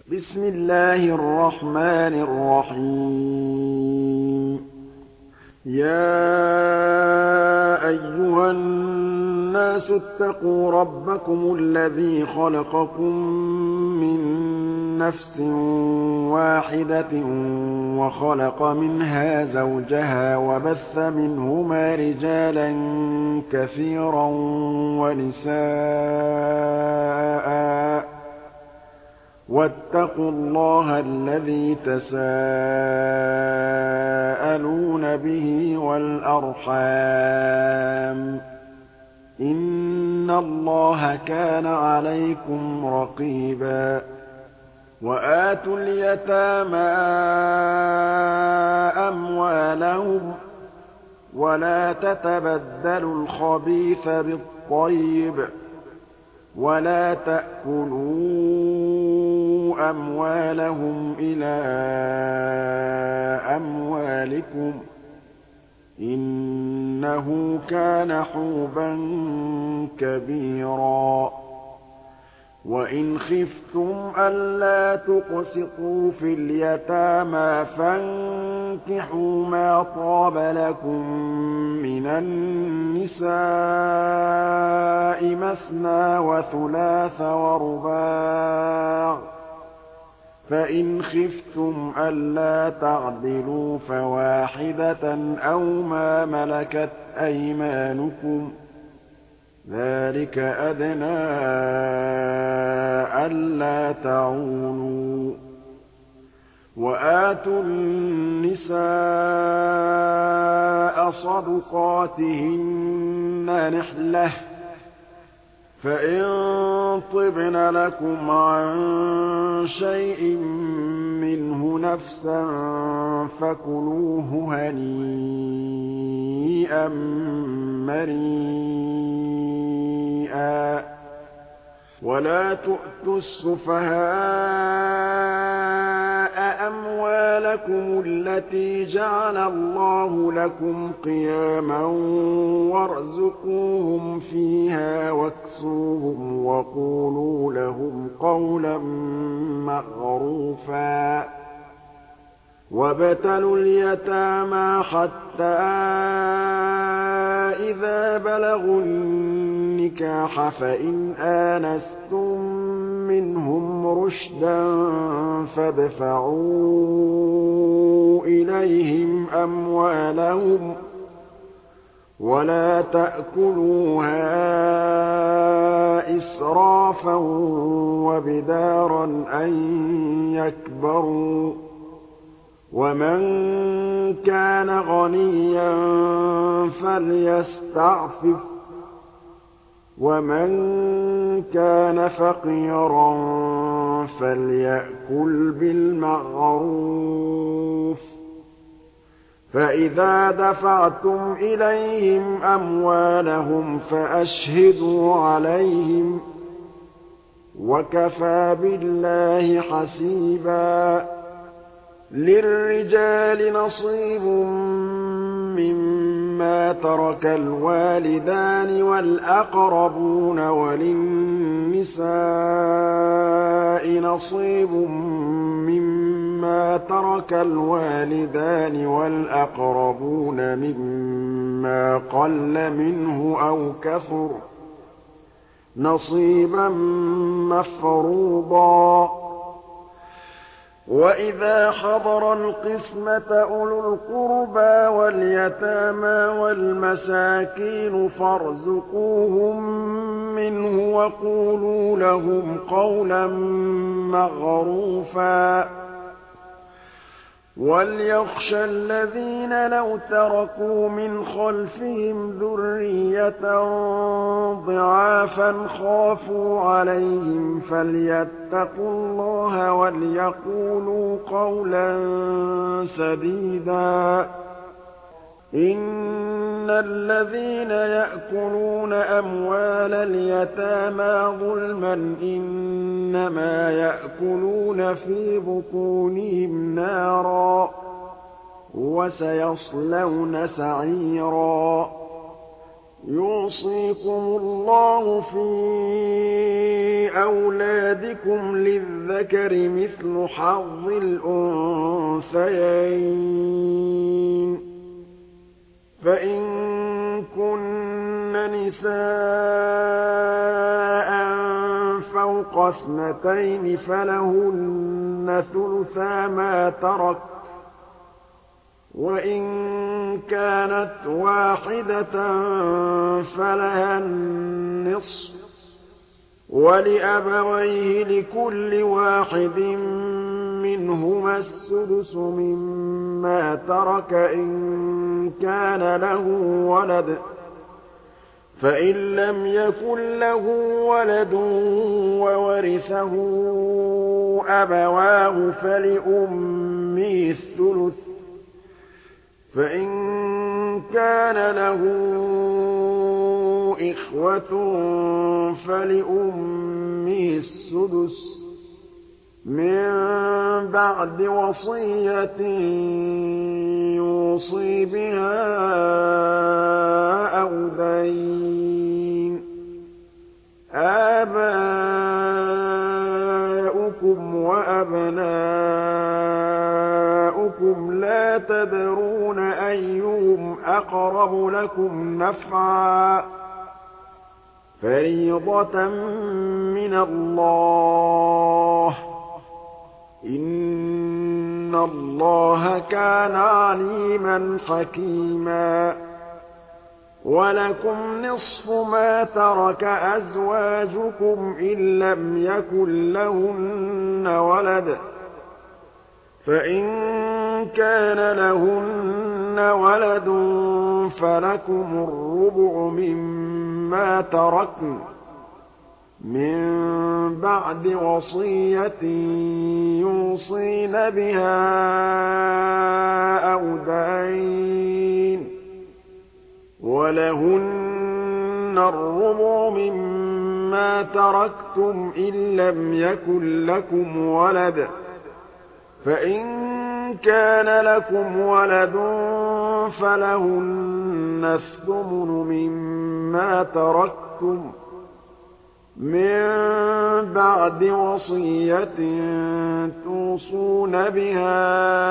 بسم الله الرحمن الرحيم يا أيها الناس اتقوا ربكم الذي خلقكم من نفس واحدة وخلق منها زوجها وبث منهما رجالا كثيرا ونساء واتقوا الله الذي تساءلون به والأرحام إن الله كان عليكم رقيبا وآتوا اليتامى أموالهم ولا تتبدلوا الخبيث بالطيب ولا تأكلوا أموالهم إلى أموالكم إنه كان حوبا كبيرا وإن خفتم ألا تقسطوا في اليتامى فانكحوا ما طاب لكم من النساء مثنى وثلاث ورباع فإن خفتم ألا تعدلوا فواحدة أو ما ملكت أيمانكم ذلك أدنى ألا تعولوا وآتوا النساء صدقاتهن نحلة فإن طبن لكم عن شيء منه نفسا فكلوه هنيئا مريئا ولا تؤتوا السفهاء أموالكم التي جعل الله لكم قياما وارزقوهم فيها واكسوهم وقولوا لهم قولا معروفا وابتلوا اليتامى حتى إذا بلغوا النكاح فإن آنستم منهم رشدا فادفعوا إليهم أموالهم ولا تأكلوها إسرافا وبدارا أن يكبروا ومن كان غنيا فليستعفف ومن كان فقيرا فليأكل بالمعروف فإذا دفعتم إليهم أموالهم فأشهدوا عليهم وكفى بالله حسيبا للرجال نصيب مما ترك الوالدان والأقربون وللنساء نصيب مما ترك الوالدان والأقربون مما قل منه أو كثر نصيبا مفروضا وإذا حضر القسمة أولو القربى واليتامى والمساكين فارزقوهم منه وقولوا لهم قولا معروفا وليخشى الذين لو تركوا من خلفهم ذرية ضعافا خافوا عليهم فليتقوا الله وليقولوا قولا سديدا إن الذين يأكلون أموال اليتامى ظلما إنما يأكلون في بطونهم نارا وسيصلون سعيرا يُوصِيكُمُ اللَّهُ فِي أَوْلَادِكُمْ لِلذَّكَرِ مِثْلُ حَظِّ الْأُنثَيَيْنِ ۚ فَإِن كُنَّ نِسَاءً فَوْقَ اثْنَتَيْنِ فَلَهُنَّ ثُلُثَا مَا تَرَكَ ۖ وَإِن كَانَتْ وَاحِدَةً فَلَهَا النِّصْفُ ۚ وَلِأَبَوَيْهِ لِكُلِّ واحد مِّنْهُمَا السُّدُسُ مِمَّا تَرَكَ إِن كَانَ لَهُ وَلَدٌ ۚ فَإِن لَّمْ يَكُن لَّهُ وَلَدٌ وَوَرِثَهُ أَبَوَاهُ فَلِأُمِّهِ الثُّلُثُ ۚ فَإِن كَانَ لَهُ إِخْوَةٌ فَلِأُمِّهِ السُّدُسُ مِن بَعْدِ وَصِيَّةٍ يُوصِي بِهَا أَوْ دَيْنٍ ۗ آبَاؤُكُمْ وَأَبْنَاؤُكُمْ لَا تَدْرُونَ أَيُّهُمْ أَقْرَبُ لَكُمْ نَفْعًا ۚ فَرِيضَةً مِّنَ اللَّهِ ۗ إِنَّ اللَّهَ كَانَ عَلِيمًا حَكِيمًا. وَلَكُمْ نِصْفُ مَا تَرَكَ أَزْوَاجُكُمْ إِن لَّمْ يَكُن لَّهُنَّ وَلَدٌ ۚ فَإِن كَانَ لَهُنَّ وَلَدٌ فَلَكُمُ الرُّبُعُ مِمَّا تَرَكْنَ مِن بَعْدِ وَصِيَّةٍ يُوصِينَ بِهَا أَوْ دَيْنٍ ۗ وَلَهُنَّ الرُّبُعُ مِمَّا تَرَكْتُمْ إِن لَّمْ يَكُن لَّكُمْ وَلَدٌ ۚ فَإِن كَانَ لَكُمْ وَلَدٌ فَلَهُنَّ الثُّمُنُ مِمَّا تَرَكْتُم مِّن بَعْدِ وَصِيَّةٍ تُوصُونَ بِهَا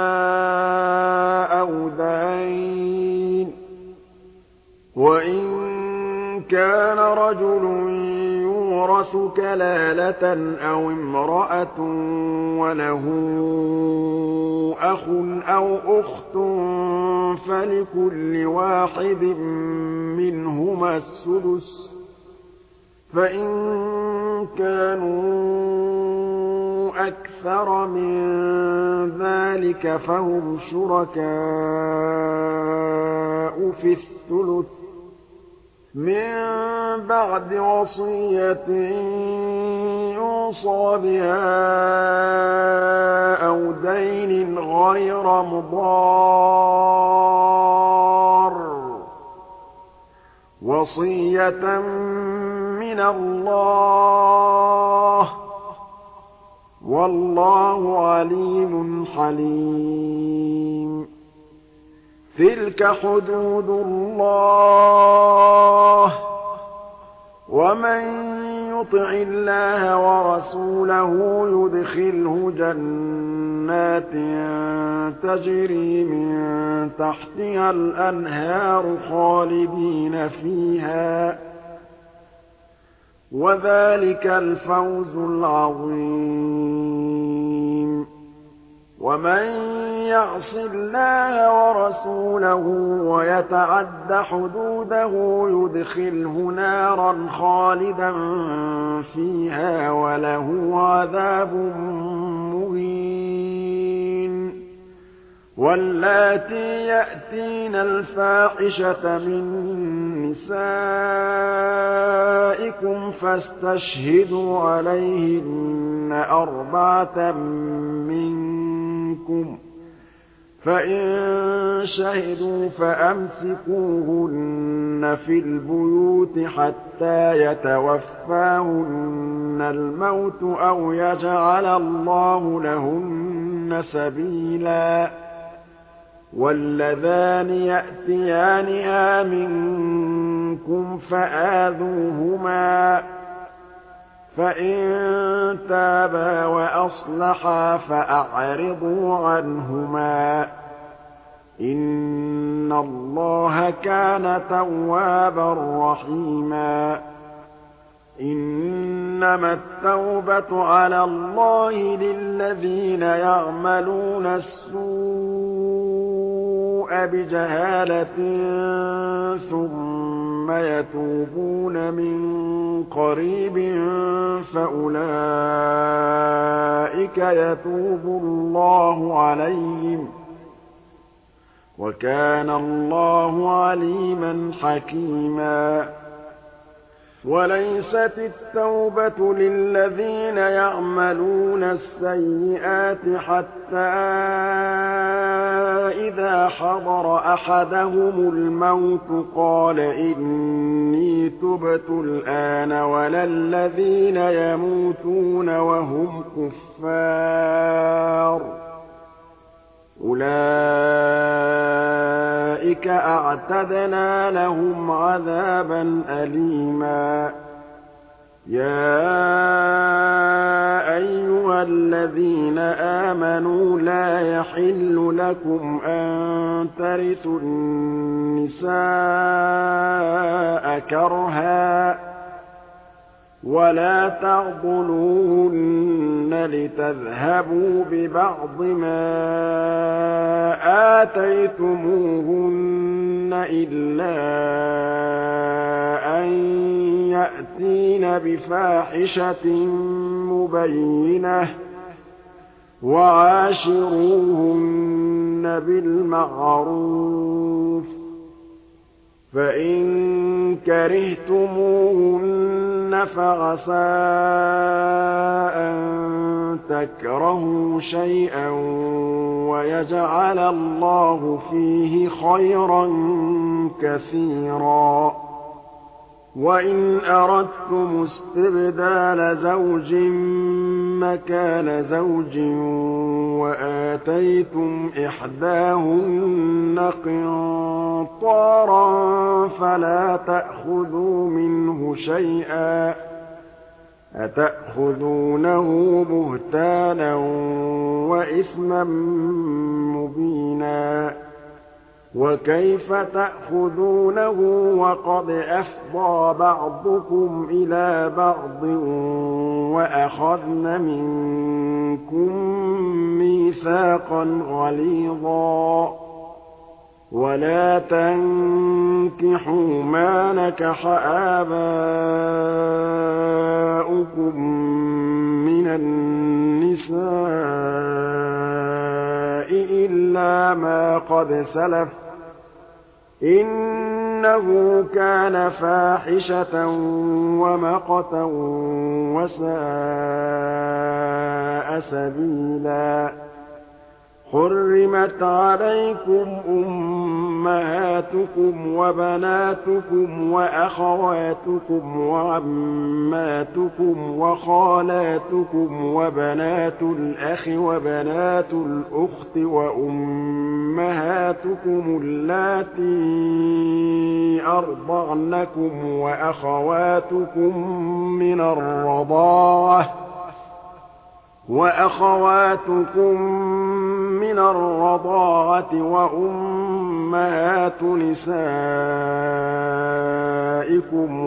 أَوْ دَيْنٍ ۗ وَإِن كَانَ رَجُلٌ يُورَثُ كَلَالَةً أَوِ امْرَأَةٌ وَلَهُ أَخٌ أَوْ أُخْتٌ فَلِكُلِّ واحد مِّنْهُمَا السُّدُسُ ۚ فَإِن كَانُوا أَكْثَرَ مِن ذَٰلِكَ فَهُمْ شُرَكَاءُ فِي الثُّلُثِ مِن بَعْدِ وَصِيَّةٍ يُوصَىٰ بِهَا أَوْ دَيْنٍ غَيْرَ مُضَارٍّ ۚ وَصِيَّةً مِّنَ اللَّهِ ۗ وَاللَّهُ عَلِيمٌ حَلِيمٌ. تِلْكَ حُدُودُ اللَّهِ ۚ وَمَن يُطِعِ اللَّهَ وَرَسُولَهُ يُدْخِلْهُ جَنَّاتٍ تَجْرِي مِن تَحْتِهَا الْأَنْهَارُ خَالِدِينَ فِيهَا ۚ وَذَٰلِكَ الْفَوْزُ الْعَظِيمُ. وَمَن يَعْصِ اللَّهَ وَرَسُولَهُ وَيَتَعَدَّ حُدُودَهُ يُدْخِلْهُ نَارًا خَالِدًا فِيهَا وَلَهُ عَذَابٌ مُّهِينٌ. وَاللَّاتِي يَأْتِينَ الْفَاحِشَةَ مِن نِّسَائِكُمْ فَاسْتَشْهِدُوا عَلَيْهِنَّ أَرْبَعَةً مِّنكُمْ ۖ فَإِن شَهِدُوا فَأَمْسِكُوهُنَّ فِي الْبُيُوتِ حَتَّىٰ يَتَوَفَّاهُنَّ الْمَوْتُ أَوْ يَجْعَلَ اللَّهُ لَهُنَّ سَبِيلًا. وَاللَّذَانِ يَأْتِيَانِهَا مِنكُمْ مِنكُمْ فَآذُوهُمَا ۖ فَإِن تَابَا وَأَصْلَحَا فَأَعْرِضُوا عَنْهُمَا ۗ إِنَّ اللَّهَ كَانَ تَوَّابًا رَّحِيمًا. إِنَّمَا التَّوْبَةُ عَلَى اللَّهِ لِلَّذِينَ يَعْمَلُونَ السُّوءَ بِجَهَالَةٍ ثُمَّ يَتُوبُونَ مِن قَرِيبٍ فَأُولَٰئِكَ يَتُوبُ اللَّهُ عَلَيْهِمْ ۗ وَكَانَ اللَّهُ عَلِيمًا حَكِيمًا. وَلَيْسَتِ التَّوْبَةُ لِلَّذِينَ يَعْمَلُونَ السَّيِّئَاتِ حَتَّىٰ إِذَا حَضَرَ أَحَدَهُمُ الْمَوْتُ قَالَ إِنِّي تُبْتُ الْآنَ وَلَا الَّذِينَ يَمُوتُونَ وَهُمْ كُفَّارٌ ۚ أُولَٰئِكَ أَعْتَدْنَا لَهُمْ عَذَابًا أَلِيمًا. يَا أَيُّهَا الَّذِينَ آمَنُوا لَا يَحِلُّ لَكُمْ أَن تَرِثُوا النِّسَاءَ كَرْهًا وَلَا تَعْضُلُوهُنَّ لِتَذْهَبُوا بِبَعْضِ مَا آتَيْتُمُوهُنَّ إِلَّا أَن يَأْتِينَ بِفَاحِشَةٍ مُّبَيِّنَةٍ ۚ وَعَاشِرُوهُنَّ بِالْمَعْرُوفِ ۚ فَإِن كَرِهْتُمُوهُنَّ فَعَسَىٰ أَن تَكْرَهُوا شَيْئًا وَيَجْعَلَ اللَّهُ فِيهِ خَيْرًا كَثِيرًا. وَإِنْ أَرَدتُّمُ اسْتِبْدَالَ زَوْجٍ مَّكَانَ زَوْجٍ وَآتَيْتُمْ إِحْدَاهُنَّ قِنطَارًا فَلَا تَأْخُذُوا مِنْهُ شَيْئًا ۚ أَتَأْخُذُونَهُ بُهْتَانًا وَإِثْمًا مُّبِينًا. وَكَيْفَ تَأْخُذُونَهُ وَقَدْ أَفْضَىٰ بَعْضُكُمْ إِلَىٰ بَعْضٍ وَأَخَذْنَ مِنكُم مِّيثَاقًا غَلِيظًا. وَلَا تَنكِحُوا مَا نَكَحَ آبَاؤُكُم مِّنَ النِّسَاءِ إِلَّا مَا قَدْ سَلَفَ ۚ إِنَّهُ كَانَ فَاحِشَةً وَمَقْتًا وَسَاءَ سَبِيلًا. حُرِّمَتْ عَلَيْكُمْ أُمَّهَاتُكُمْ وَبَنَاتُكُمْ وَأَخَوَاتُكُمْ وَعَمَّاتُكُمْ وَخَالَاتُكُمْ وَبَنَاتُ الْأَخِ وَبَنَاتُ الْأُخْتِ وَأُمَّهَاتُكُمُ اللَّاتِي أَرْضَعْنَكُمْ وَأَخَوَاتُكُم مِّنَ الرَّضَاعَةِ وَأُمَّهَاتُ نِسَائِكُمْ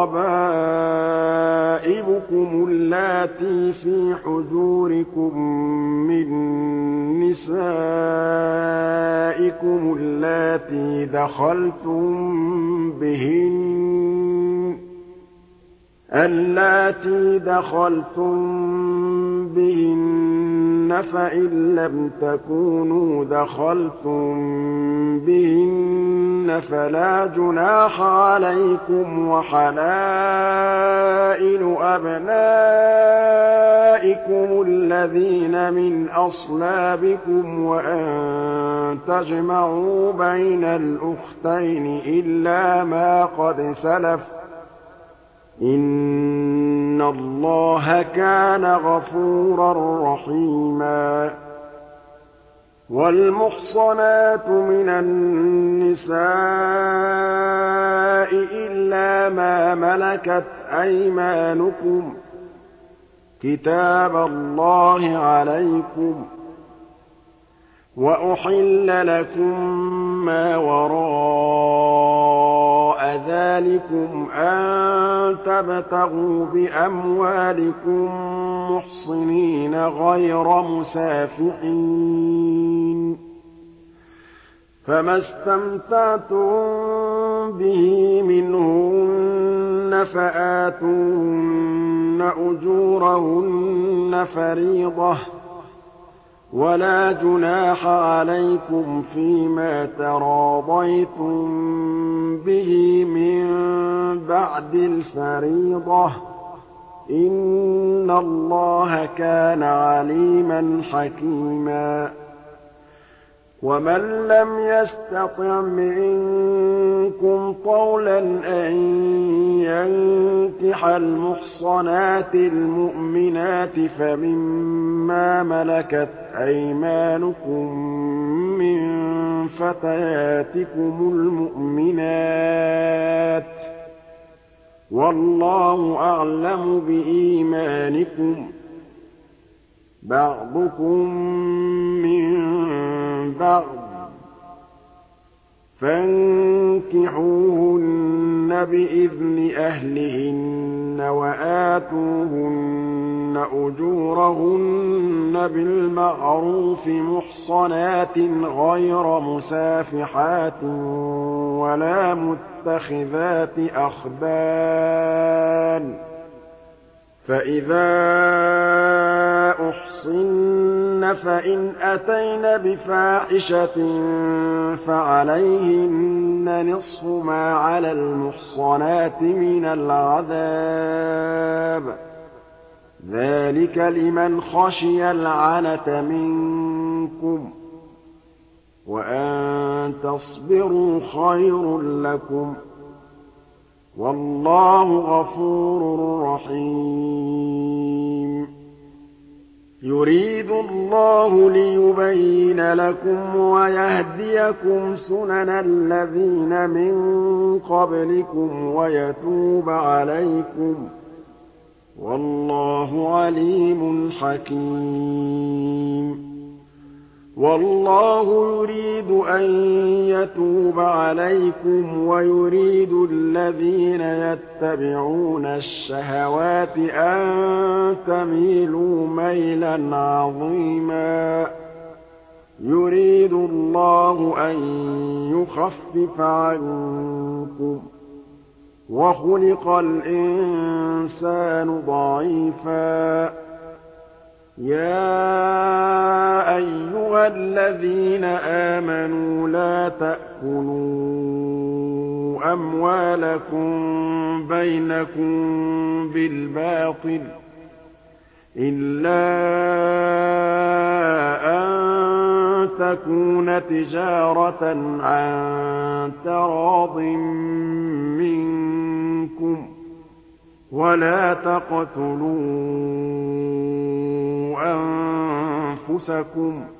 وَرَبَائِبُكُمُ اللَّاتِي فِي حُجُورِكُم مِّن نِّسَائِكُمُ اللَّاتِي دَخَلْتُم بِهِنَّ فَإِن لَّمْ تَكُونُوا دَخَلْتُم بِهِنَّ فَلَا جُنَاحَ عَلَيْكُمْ وَحَلَائِلُ أَبْنَائِكُمُ الَّذِينَ مِنْ أَصْلَابِكُمْ وَأَن تَجْمَعُوا بَيْنَ الْأُخْتَيْنِ إِلَّا مَا قَدْ سَلَفَ ۚ إِنَّ اللَّهَ كَانَ غَفُورًا رَّحِيمًا. وَالْمُحْصَنَاتُ مِنَ النِّسَاءِ إِلَّا مَا مَلَكَتْ أَيْمَانُكُمْ ۖ كِتَابَ اللَّهِ عَلَيْكُمْ ۚ وَأُحِلَّ لَكُم مَّا وَرَاءَ ذَٰلِكُمْ أَن تَبْتَغُوا بِأَمْوَالِكُم مُّحْصِنِينَ غَيْرَ مُسَافِحِينَ ۚ فَمَا اسْتَمْتَعْتُم بِهِ مِنْهُنَّ فَآتُوهُنَّ أُجُورَهُنَّ فَرِيضَةً ۚ وَلَا جُنَاحَ عَلَيْكُمْ فِيمَا تَرَاضَيْتُم بِهِ مِن بَعْدِ الْفَرِيضَةِ ۚ إِنَّ اللَّهَ كَانَ عَلِيمًا حَكِيمًا. وَمَن لَّمْ يَسْتَطِعْ مِنكُمْ طَوْلًا أَن يَنكِحَ الْمُحْصَنَاتِ الْمُؤْمِنَاتِ فَمِمَّا مَلَكَتْ أَيْمَانُكُم مِّن فَتَيَاتِكُمُ الْمُؤْمِنَاتِ ۚ وَاللَّهُ أَعْلَمُ بِإِيمَانِكُم ۚ بَعْضُكُم مِّن بَعْضٍ ۚ فَانكِحُوهُنَّ بِإِذْنِ أَهْلِهِنَّ وَآتُوهُنَّ أُجُورَهُنَّ بِالْمَعْرُوفِ مُحْصَنَاتٍ غَيْرَ مُسَافِحَاتٍ وَلَا مُتَّخِذَاتِ أَخْدَانٍ ۚ فَإِذَا أُحْصِنَّ فَإِنْ أَتَيْنَ بِفَاحِشَةٍ فَعَلَيْهِنَّ نِصْفُ مَا عَلَى الْمُحْصَنَاتِ مِنَ الْعَذَابِ ۚ ذَٰلِكَ لِمَنْ خَشِيَ الْعَنَتَ مِنكُمْ ۚ وَأَن تَصْبِرُوا خَيْرٌ لَّكُمْ ۗ وَاللَّهُ غَفُورٌ رَّحِيمٌ. يُرِيدُ اللَّهُ لِيُبَيِّنَ لَكُمْ وَيَهْدِيَكُمْ سُنَنَ الَّذِينَ مِن قَبْلِكُمْ وَيَتُوبَ عَلَيْكُمْ ۗ وَاللَّهُ عَلِيمٌ حَكِيمٌ. وَاللَّهُ يُرِيدُ أَن يَتُوبَ عَلَيْكُمْ وَيُرِيدُ الَّذِينَ يَتَّبِعُونَ الشَّهَوَاتِ أَن تَمِيلُوا مَيْلًا عَظِيمًا. يُرِيدُ اللَّهُ أَن يُخَفِّفَ عَنكُمْ ۚ وَخُلِقَ الْإِنسَانُ ضَعِيفًا. يَا أَيُّهَا الَّذِينَ آمَنُوا لَا تَأْكُلُوا أَمْوَالَكُم بَيْنَكُم بِالْبَاطِلِ إِلَّا أَن تَكُونَ تِجَارَةً عَن تَرَاضٍ مِّنكُمْ ۚ وَلَا تَقْتُلُوا أَنفُسَكُمْ ۚ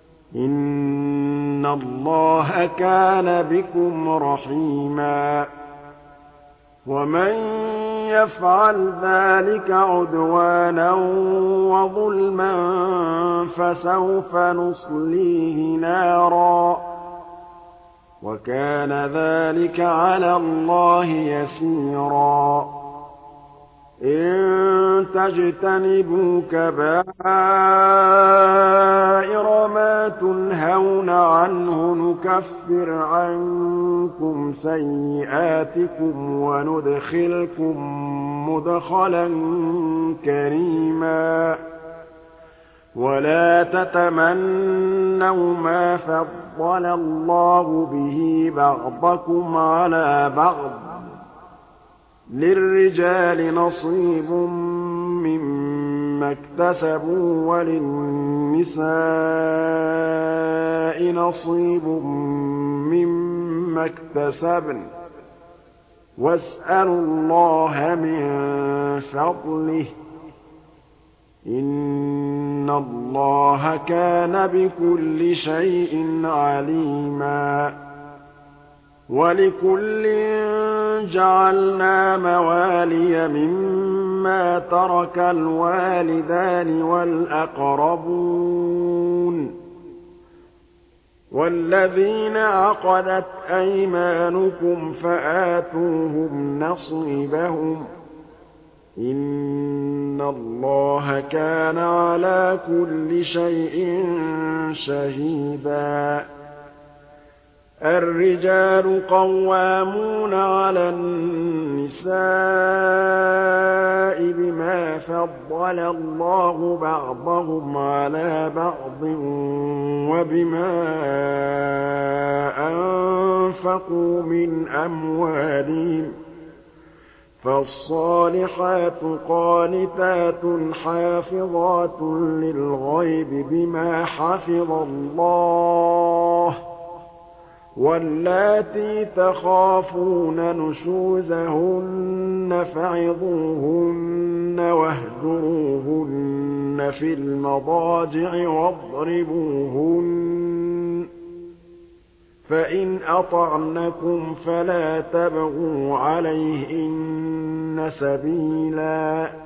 إِنَّ اللَّهَ كَانَ بِكُمْ رَحِيمًا. وَمَن يَفْعَلْ ذَٰلِكَ عُدْوَانًا وَظُلْمًا فَسَوْفَ نُصْلِيهِ نَارًا ۚ وَكَانَ ذَٰلِكَ عَلَى اللَّهِ يَسِيرًا. إِن تَجْتَنِبُوا كَبَائِرَ مَا تُنْهَوْنَ عَنْهُ نُكَفِّرْ عَنكُمْ سَيِّئَاتِكُمْ وَنُدْخِلْكُم مُّدْخَلًا كَرِيمًا. وَلَا تَتَمَنَّوْا مَا فَضَّلَ اللَّهُ بِهِ بَعْضَكُمْ عَلَىٰ بَعْضٍ ۚ لِّلرِّجَالِ نَصِيبٌ مِّمَّا اكْتَسَبُوا وَلِلنِّسَاءِ نَصِيبٌ مِّمَّا اكْتَسَبْنَ ۚ وَاسْأَلُوا اللَّهَ مِن فَضْلِهِ ۗ إِنَّ اللَّهَ كَانَ بِكُلِّ شَيْءٍ عَلِيمًا وَلِكُلٍّ جَعَلْنَا مَوَالِيَ مِمَّا تَرَكَ الْوَالِدَانِ وَالْأَقْرَبُونَ وَالَّذِينَ عَقَدَتْ أَيْمَانُكُمْ فَآتُوهُمْ نَصِيبَهُمْ ۚ إِنَّ اللَّهَ كَانَ عَلَىٰ كُلِّ شَيْءٍ شَهِيدًا الرِّجَالُ قَوَّامُونَ عَلَى النِّسَاءِ بِمَا فَضَّلَ اللَّهُ بَعْضَهُمْ عَلَىٰ بَعْضٍ وَبِمَا أَنفَقُوا مِنْ أَمْوَالِهِمْ ۚ فَالصَّالِحَاتُ قَانِتَاتٌ حَافِظَاتٌ لِّلْغَيْبِ بِمَا حَفِظَ اللَّهُ ۚ وَاللَّاتِي تَخَافُونَ نُشُوزَهُنَّ فَعِظُوهُنَّ وَاهْجُرُوهُنَّ فِي الْمَضَاجِعِ وَاضْرِبُوهُنَّ ۖ فَإِنْ أَطَعْنَكُمْ فَلَا تَبْغُوا عَلَيْهِنَّ سَبِيلًا ۗ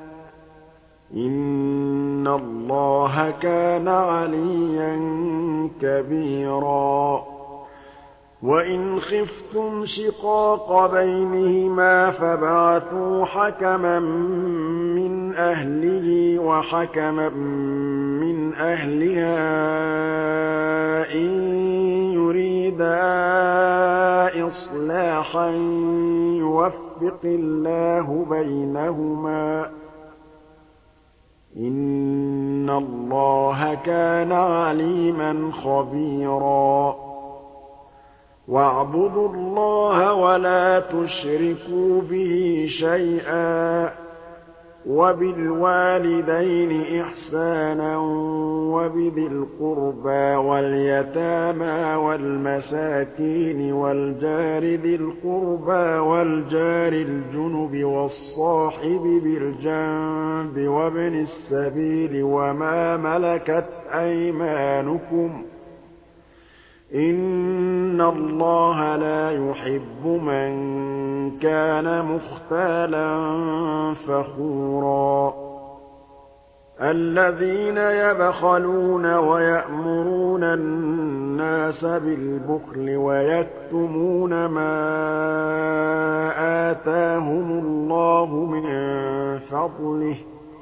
إِنَّ اللَّهَ كَانَ عَلِيًّا كَبِيرًا وَإِنْ خِفْتُمْ شِقَاقَ بَيْنِهِمَا فَابْعَثُوا حَكَمًا مِّنْ أَهْلِهِ وَحَكَمًا مِّنْ أَهْلِهَا إِن يُرِيدَا إِصْلَاحًا يُوَفِّقِ اللَّهُ بَيْنَهُمَا ۗ إِنَّ اللَّهَ كَانَ عَلِيمًا خَبِيرًا وَاعْبُدُوا اللَّهَ وَلَا تُشْرِكُوا بِهِ شَيْئًا ۖ وَبِالْوَالِدَيْنِ إِحْسَانًا وَبِذِي الْقُرْبَىٰ وَالْيَتَامَىٰ وَالْمَسَاكِينِ وَالْجَارِ ذِي الْقُرْبَىٰ وَالْجَارِ الْجُنُبِ وَالصَّاحِبِ بِالْجَنبِ وَابْنِ السَّبِيلِ وَمَا مَلَكَتْ أَيْمَانُكُمْ ۗ إِنَّ اللَّهَ لَا يُحِبُّ مَن كَانَ مُخْتَالًا فَخُورًا الَّذِينَ يَبْخَلُونَ وَيَأْمُرُونَ النَّاسَ بِالْبُخْلِ وَيَكْتُمُونَ مَا آتَاهُمُ اللَّهُ مِن فَضْلِهِ ۗ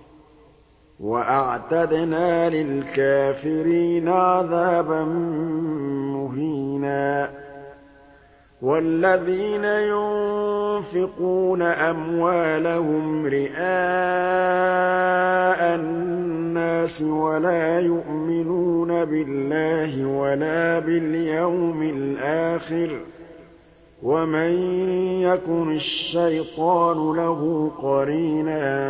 وَأَعْتَدْنَا لِلْكَافِرِينَ عَذَابًا مُّهِينًا وَالَّذِينَ يُنفِقُونَ أَمْوَالَهُمْ رِئَاءَ النَّاسِ وَلَا يُؤْمِنُونَ بِاللَّهِ وَلَا بِالْيَوْمِ الْآخِرِ ۗ وَمَن يَكُنِ الشَّيْطَانُ لَهُ قَرِينًا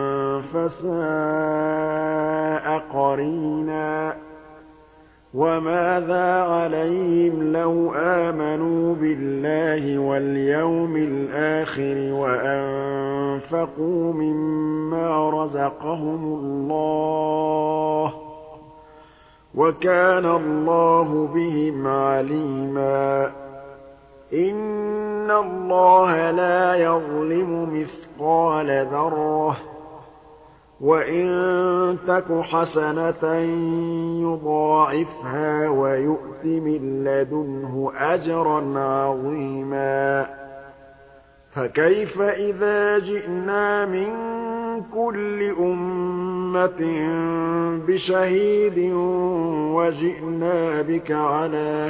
فَسَاءَ قَرِينًا وَمَاذَا عَلَيْهِمْ لَوْ آمَنُوا بِاللَّهِ وَالْيَوْمِ الْآخِرِ وَأَنفَقُوا مِمَّا رَزَقَهُمُ اللَّهُ ۚ وَكَانَ اللَّهُ بِهِمْ عَلِيمًا إِنَّ اللَّهَ لَا يَظْلِمُ مِثْقَالَ ذَرَّةٍ ۖ وَإِن تَكُ حَسَنَةً يُضَاعِفْهَا وَيُؤْتِ مِن لَّدُنْهُ أَجْرًا عَظِيمًا فَكَيْفَ إِذَا جِئْنَا مِن كُلِّ أُمَّةٍ بِشَهِيدٍ وَجِئْنَا بِكَ عَلَىٰ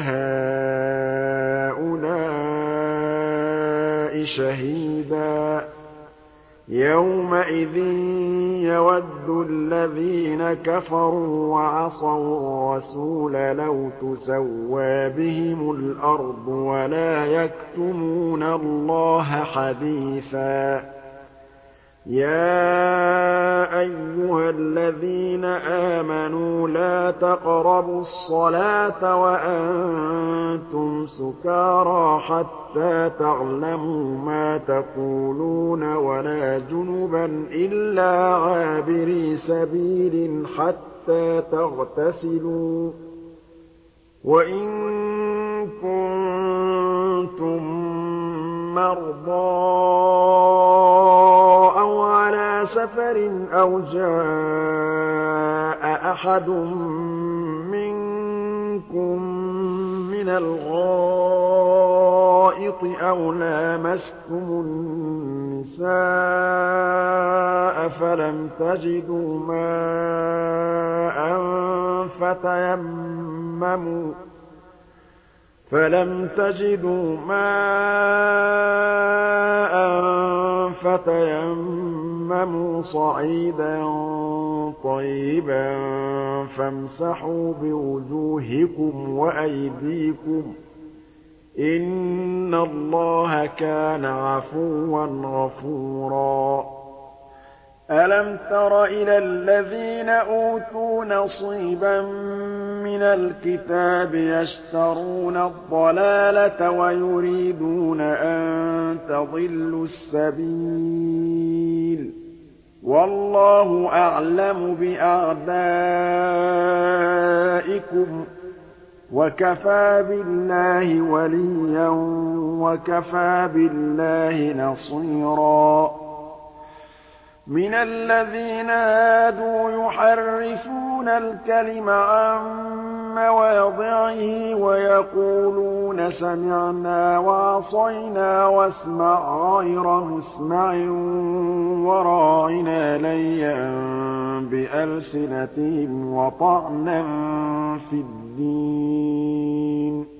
هَٰؤُلَاءِ شَهِيدًا يَوْمَئِذٍ يَوَدُّ الَّذِينَ كَفَرُوا وَعَصَوُا الرَّسُولَ لَوْ تُسَوَّىٰ بِهِمُ الْأَرْضُ وَلَا يَكْتُمُونَ اللَّهَ حَدِيثًا يَا أَيُّهَا الَّذِينَ آمَنُوا لَا تَقْرَبُوا الصَّلَاةَ وَأَنتُمْ سُكَارَىٰ حَتَّىٰ تَعْلَمُوا مَا تَقُولُونَ وَلَا جُنُبًا إِلَّا عَابِرِي سَبِيلٍ حَتَّىٰ تَغْتَسِلُوا ۚ وَإِن كُنتُم مَّرْضَىٰ أَوْ عَلَىٰ سَفَرٍ أَوْ جَاءَ أَحَدٌ مِّنكُم مِّنَ الْغَائِطِ أَوْ لَامَسْتُمُ النِّسَاءَ فَلَمْ تَجِدُوا مَاءً فَتَيَمَّمُوا صَعِيدًا طَيِّبًا فَامْسَحُوا بِوُجُوهِكُمْ وَأَيْدِيكُمْ ۗ إِنَّ اللَّهَ كَانَ عَفُوًّا غَفُورًا. أَلَمْ تَرَ إِلَى الَّذِينَ أُوتُوا نَصِيبًا مِّنَ الْكِتَابِ يَشْتَرُونَ الضَّلَالَةَ وَيُرِيدُونَ أَن تَضِلُّوا السَّبِيلَ ۗ وَاللَّهُ أَعْلَمُ بِأَعْدَائِكُمْ ۚ وَكَفَىٰ بِاللَّهِ وَلِيًّا وَكَفَىٰ بِاللَّهِ نَصِيرًا. مِنَ الَّذِينَ هَادُوا يُحَرِّفُونَ الْكَلِمَ عَن مَّوَاضِعِهِ وَيَقُولُونَ سَمِعْنَا وَعَصَيْنَا وَاسْمَعْ غَيْرَ مُسْمَعٍ وَرَاعِنَا لَيًّا بِأَلْسِنَتِهِمْ وَطَعْنًا في الدِّينِ ۚ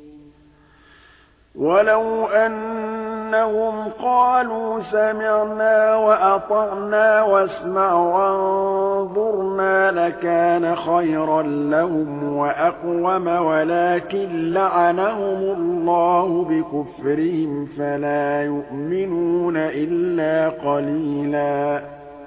وَلَوْ أَنَّهُمْ قَالُوا سَمِعْنَا وَأَطَعْنَا وَاسْمَعْ وَانظُرْنَا لَكَانَ خَيْرًا لَّهُمْ وَأَقْوَمَ وَلَٰكِن لَّعَنَهُمُ اللَّهُ بِكُفْرِهِمْ فَلَا يُؤْمِنُونَ إِلَّا قَلِيلًا.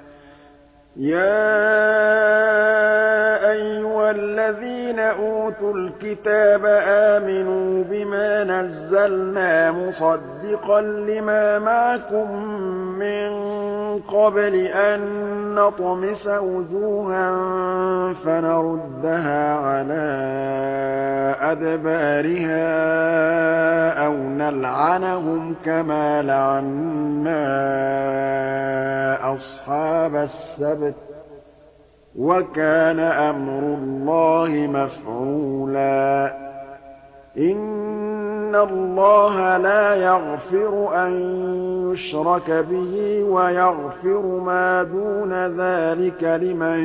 يَا أَيُّهَا الَّذِينَ أُوتُوا الْكِتَابَ آمِنُوا بِمَا نَزَّلْنَا مُصَدِّقًا لِّمَا مَعَكُم مِّن قَبْلِ أَن نَّطْمِسَ وُجُوهًا فَنَرُدَّهَا عَلَىٰ أَدْبَارِهَا أَوْ نَلْعَنَهُمْ كَمَا لَعَنَّا أَصْحَابَ السَّبْتِ ۚ وَكَانَ أَمْرُ اللَّهِ مَفْعُولًا. إِنَّ اللَّهَ لَا يَغْفِرُ أَن يُشْرَكَ بِهِ وَيَغْفِرُ مَا دُونَ ذَٰلِكَ لِمَن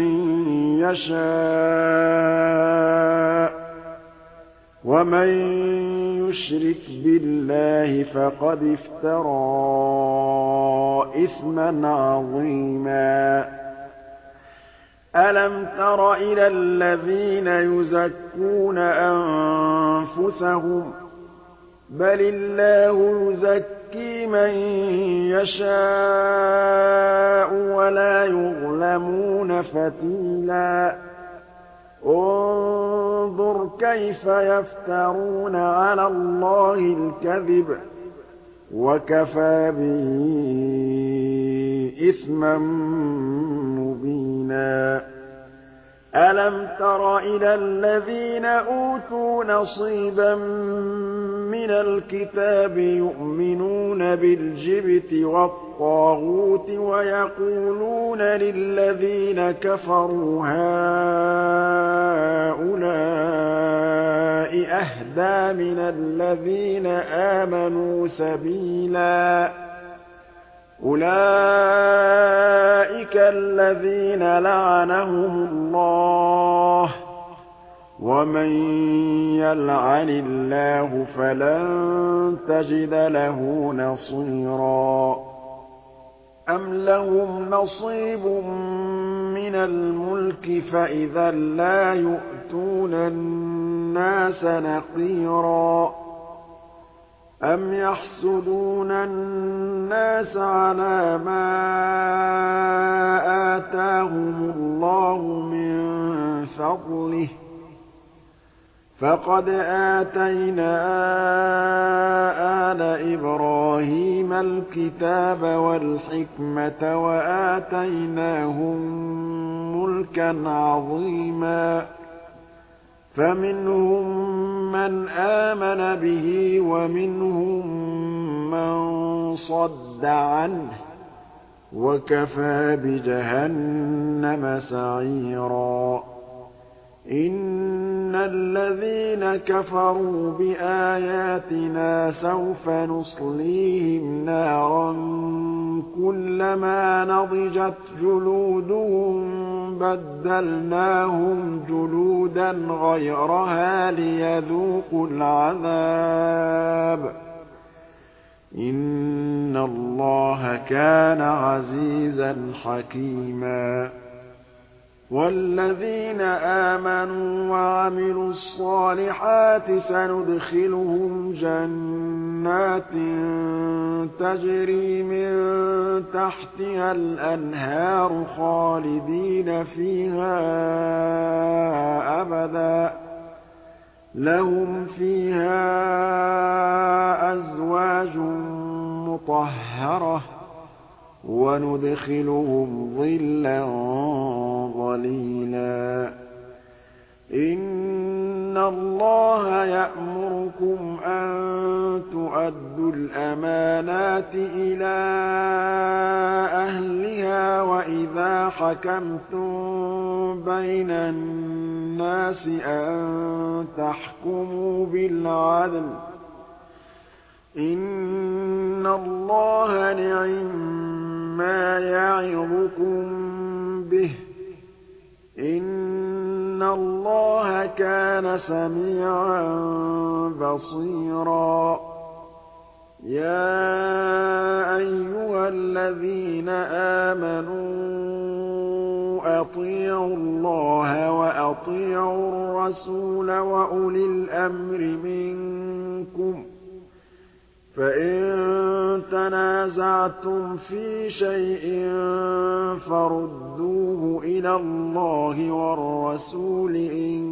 يَشَاءُ ۚ وَمَن يُشْرِكْ بِاللَّهِ فَقَدِ افْتَرَىٰ إِثْمًا عَظِيمًا. أَلَمْ تَرَ إِلَى الَّذِينَ يُزَكُّونَ أَنفُسَهُم ۚ بَلِ اللَّهُ يُزَكِّي مَن يَشَاءُ وَلَا يُظْلَمُونَ فَتِيلًا. انظُرْ كَيْفَ يَفْتَرُونَ عَلَى اللَّهِ الْكَذِبَ ۖ وَكَفَىٰ بِهِ إِثْمًا مُّبِينًا. أَلَمْ تَرَ إِلَى الَّذِينَ أُوتُوا نَصِيبًا مِّنَ الْكِتَابِ يُؤْمِنُونَ بِالْجِبْتِ وَالطَّاغُوتِ وَيَقُولُونَ لِلَّذِينَ كَفَرُوا هَٰؤُلَاءِ أَهْدَىٰ مِنَ الَّذِينَ آمَنُوا سَبِيلًا. أُولَٰئِكَ الَّذِينَ لَعَنَهُمُ اللَّهُ ۖ وَمَن يَلْعَنِ اللَّهُ فَلَن تَجِدَ لَهُ نَصِيرًا. أَمْ لَهُمْ نَصِيبٌ مِّنَ الْمُلْكِ فَإِذًا لَّا يُؤْتُونَ النَّاسَ نَقِيرًا. أَمْ يَحْسُدُونَ النَّاسَ عَلَىٰ مَا آتَاهُمُ اللَّهُ مِن فَضْلِهِ ۖ فَقَدْ آتَيْنَا آلَ إِبْرَاهِيمَ الْكِتَابَ وَالْحِكْمَةَ وَآتَيْنَاهُم مُّلْكًا عَظِيمًا فَمِنْهُم مَّنْ آمَنَ بِهِ وَمِنْهُم مَّن صَدَّ عَنْهُ ۚ وَكَفَىٰ بِجَهَنَّمَ سَعِيرًا إِنَّ الَّذِينَ كَفَرُوا بِآيَاتِنَا سَوْفَ نُصْلِيهِمْ نَارًا كُلَّمَا نَضِجَتْ جُلُودُهُم بَدَّلْنَاهُمْ جُلُودًا غَيْرَهَا لِيَذُوقُوا الْعَذَابَ ۗ إِنَّ اللَّهَ كَانَ عَزِيزًا حَكِيمًا وَالَّذِينَ آمَنُوا وَعَمِلُوا الصَّالِحَاتِ سَنُدْخِلُهُمْ جَنَّاتٍ تَجْرِي مِن تَحْتِهَا الْأَنْهَارُ خَالِدِينَ فِيهَا أَبَدًا ۖ لَّهُمْ فِيهَا أَزْوَاجٌ مُّطَهَّرَةٌ ۖ وَنُدْخِلُهُمْ ظِلًّا ظَلِيلًا إِنَّ اللَّهَ يَأْمُرُكُمْ أَن تُؤَدُّوا الْأَمَانَاتِ إِلَىٰ أَهْلِهَا وَإِذَا حَكَمْتُم بَيْنَ النَّاسِ أَن تَحْكُمُوا بِالْعَدْلِ ۚ إِنَّ اللَّهَ نِعِمَّا يَعِظُكُم بِهِ ۗ إِنَّ اللَّهَ كَانَ سَمِيعًا بَصِيرًا يَا أَيُّهَا الَّذِينَ آمَنُوا أَطِيعُوا اللَّهَ وَأَطِيعُوا الرَّسُولَ وَأُولِي الْأَمْرِ مِنكُمْ ۖ فَإِن تَنَازَعْتُمْ فِي شَيْءٍ فَرُدُّوهُ إِلَى اللَّهِ وَالرَّسُولِ إِن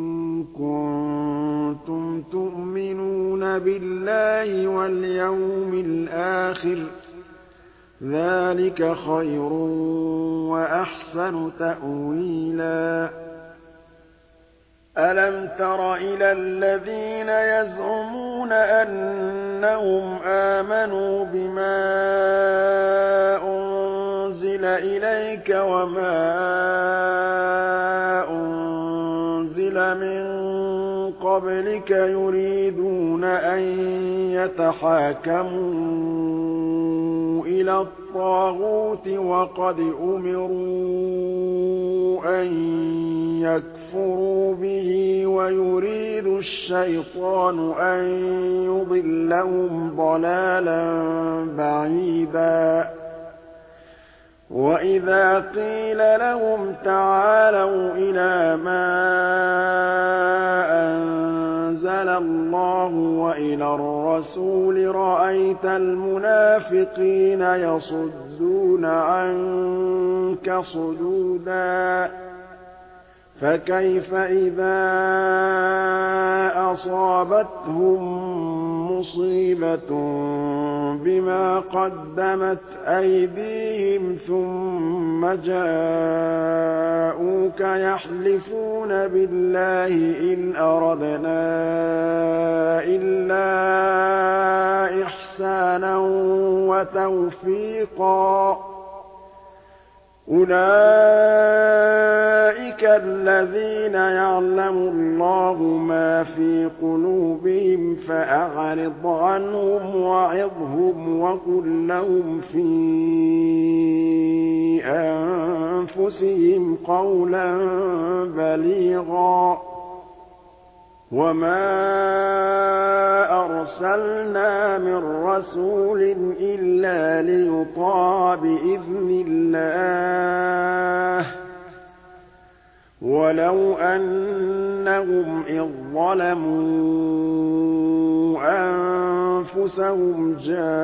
كُنتُمْ تُؤْمِنُونَ بِاللَّهِ وَالْيَوْمِ الْآخِرِ ۚ ذَٰلِكَ خَيْرٌ وَأَحْسَنُ تَأْوِيلًا أَلَمْ تَرَ إِلَى الَّذِينَ يَزْعُمُونَ أَنَّهُمْ آمَنُوا بِمَا أُنزِلَ إِلَيْكَ وَمَا أُنزِلَ مِن قَبْلِكَ يُرِيدُونَ أَن يَتَحَاكَمُوا إِلَى الطَّاغُوتِ وَقَدْ أُمِرُوا أَن يَكْفُرُوا بِهِ وَيُرِيدُ الشَّيْطَانُ أَن يُضِلَّهُمْ ضَلَالًا بَعِيدًا وَإِذَا قِيلَ لَهُمْ تَعَالَوْا إِلَىٰ مَا أَنزَلَ اللَّهُ وَإِلَى الرَّسُولِ رَأَيْتَ الْمُنَافِقِينَ يَصُدُّونَ عَنكَ صُدُودًا فَكَيْفَ إِذَا أَصَابَتْهُم مُّصِيبَةٌ بِمَا قَدَّمَتْ أَيْدِيهِمْ ثُمَّ جَاءُوكَ يَحْلِفُونَ بِاللَّهِ إِنْ أَرَدْنَا إِلَّا إِحْسَانًا وَتَوْفِيقًا أُولَٰئِكَ الَّذِينَ يَعْلَمُ اللَّهُ مَا فِي قُلُوبِهِمْ فَأَعْرِضْ عَنْهُمْ وَعِظْهُمْ وَقُل لَّهُمْ فِي أَنفُسِهِمْ قَوْلًا بَلِيغًا وَمَا أَرْسَلْنَا مِن رَّسُولٍ إِلَّا لِيُطَاعَ بِإِذْنِ اللَّهِ ۚ وَلَوْ أَنَّ أَنَّهُمْ إِذ ظَّلَمُوا أَنفُسَهُمْ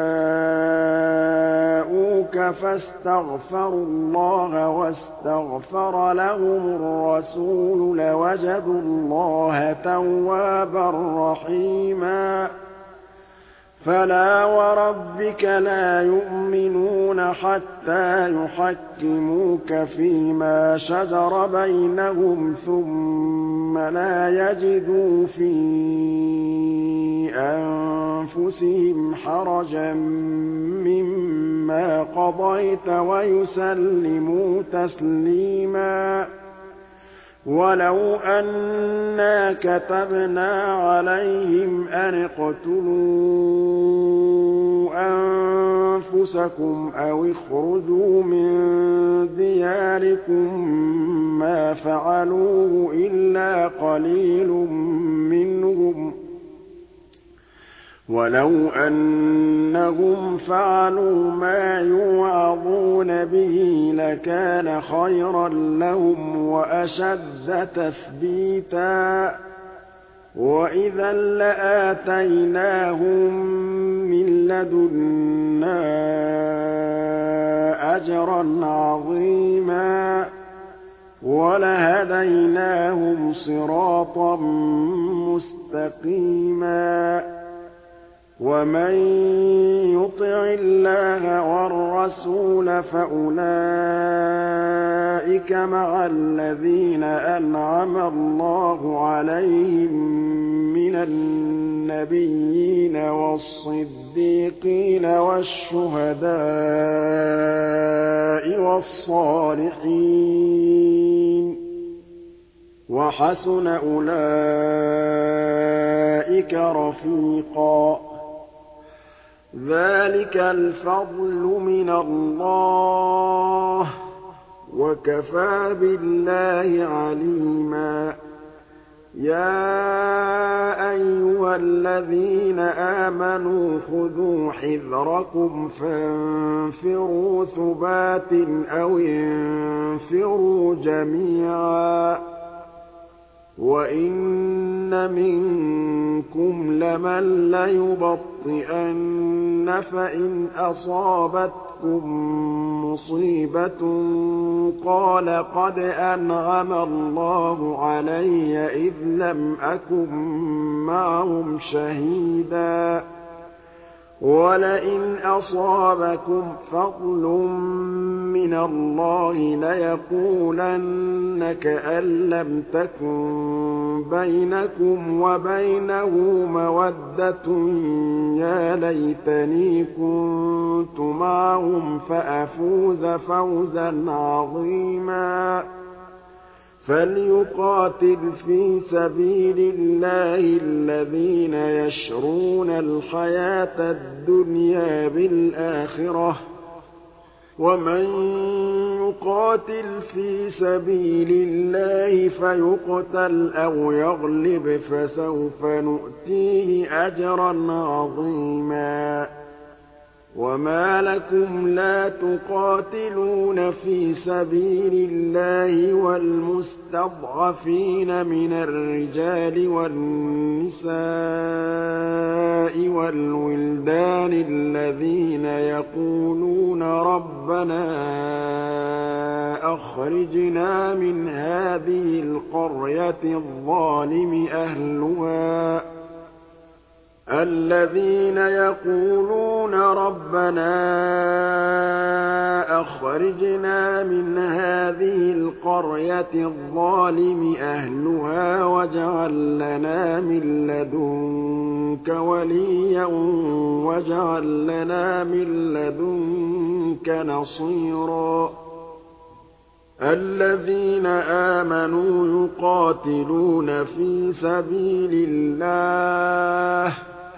جَاءُوكَ فَاسْتَغْفَرُوا اللَّهَ وَاسْتَغْفَرَ لَهُمُ الرَّسُولُ لَوَجَدُوا اللَّهَ تَوَّابًا رَّحِيمًا فَلَا وَرَبِّكَ لَا يُؤْمِنُونَ حَتَّىٰ يُحَكِّمُوكَ فِيمَا شَجَرَ بَيْنَهُمْ ثُمَّ لَا يَجِدُوا فِي أَنفُسِهِمْ حَرَجًا مِّمَّا قَضَيْتَ وَيُسَلِّمُوا تَسْلِيمًا وَلَوْ أَنَّا كَتَبْنَا عَلَيْهِمْ أَنِ اقْتُلُوا أَنفُسَكُمْ أَوِ اخْرُجُوا مِن دِيَارِكُم مَّا فَعَلُوهُ إِلَّا قَلِيلٌ مِّنْهُمْ ۖ وَلَوْ أَنَّهُمْ فَعَلُوا مَا يُوعَظُونَ بِهِ لَكَانَ خَيْرًا لَّهُمْ وَأَشَدَّ تَثْبِيتًا وَإِذًا لَّآتَيْنَاهُم مِّن لَّدُنَّا أَجْرًا عَظِيمًا وَلَهَدَيْنَاهُمْ صِرَاطًا مُّسْتَقِيمًا وَمَن يُطِعِ اللَّهَ وَالرَّسُولَ فَأُولَٰئِكَ مَعَ الَّذِينَ أَنْعَمَ اللَّهُ عَلَيْهِم مِّنَ النَّبِيِّينَ وَالصِّدِّيقِينَ وَالشُّهَدَاءِ وَالصَّالِحِينَ ۚ وَحَسُنَ أُولَٰئِكَ رَفِيقًا ذَٰلِكَ الْفَضْلُ مِنَ اللَّهِ ۚ وَكَفَىٰ بِاللَّهِ عَلِيمًا يَا أَيُّهَا الَّذِينَ آمَنُوا خُذُوا حِذْرَكُمْ فَانفِرُوا ثُبَاتٍ أَوِ انفِرُوا جَمِيعًا وَإِنَّ مِنكُمْ لَمَن لَّيُبَطِّئَنَّ فَإِنْ أَصَابَتْكُم مُّصِيبَةٌ قَالَ قَدْ أَنْعَمَ اللَّهُ عَلَيَّ إِذْ لَمْ أَكُن مَّعَهُمْ شَهِيدًا وَلَئِنْ أَصَابَكُمْ فَضْلٌ مِّنَ اللَّهِ لَيَقُولَنَّ كَأَن لَّمْ تَكُن بَيْنَكُمْ وَبَيْنَهُ مَوَدَّةٌ يَا لَيْتَنِي كُنتُ مَعَهُمْ فَأَفُوزَ فَوْزًا عَظِيمًا فَلْيُقَاتِلْ فِي سَبِيلِ اللَّهِ الَّذِينَ يَشْرُونَ الْحَيَاةَ الدُّنْيَا بِالْآخِرَةِ ۖ وَمَن يُقَاتِلْ فِي سَبِيلِ اللَّهِ فَيُقْتَلْ أَوْ يَغْلِبْ فَسَوْفَ نُؤْتِيهِ أَجْرًا عَظِيمًا وَمَا لَكُمْ لَا تُقَاتِلُونَ فِي سَبِيلِ اللَّهِ وَالْمُسْتَضْعَفِينَ مِنَ الرِّجَالِ وَالنِّسَاءِ وَالْوِلْدَانِ الَّذِينَ يَقُولُونَ رَبَّنَا أَخْرِجْنَا مِنْ هَٰذِهِ الْقَرْيَةِ الظَّالِمِ أَهْلُهَا الَّذِينَ يَقُولُونَ رَبَّنَا أَخْرِجْنَا مِنْ هَٰذِهِ الْقَرْيَةِ الظَّالِمِ أَهْلُهَا وَاجْعَل لَّنَا مِن لَّدُنكَ وَلِيًّا وَاجْعَل لَّنَا مِن لَّدُنكَ نَصِيرًا الَّذِينَ آمَنُوا يُقَاتِلُونَ فِي سَبِيلِ اللَّهِ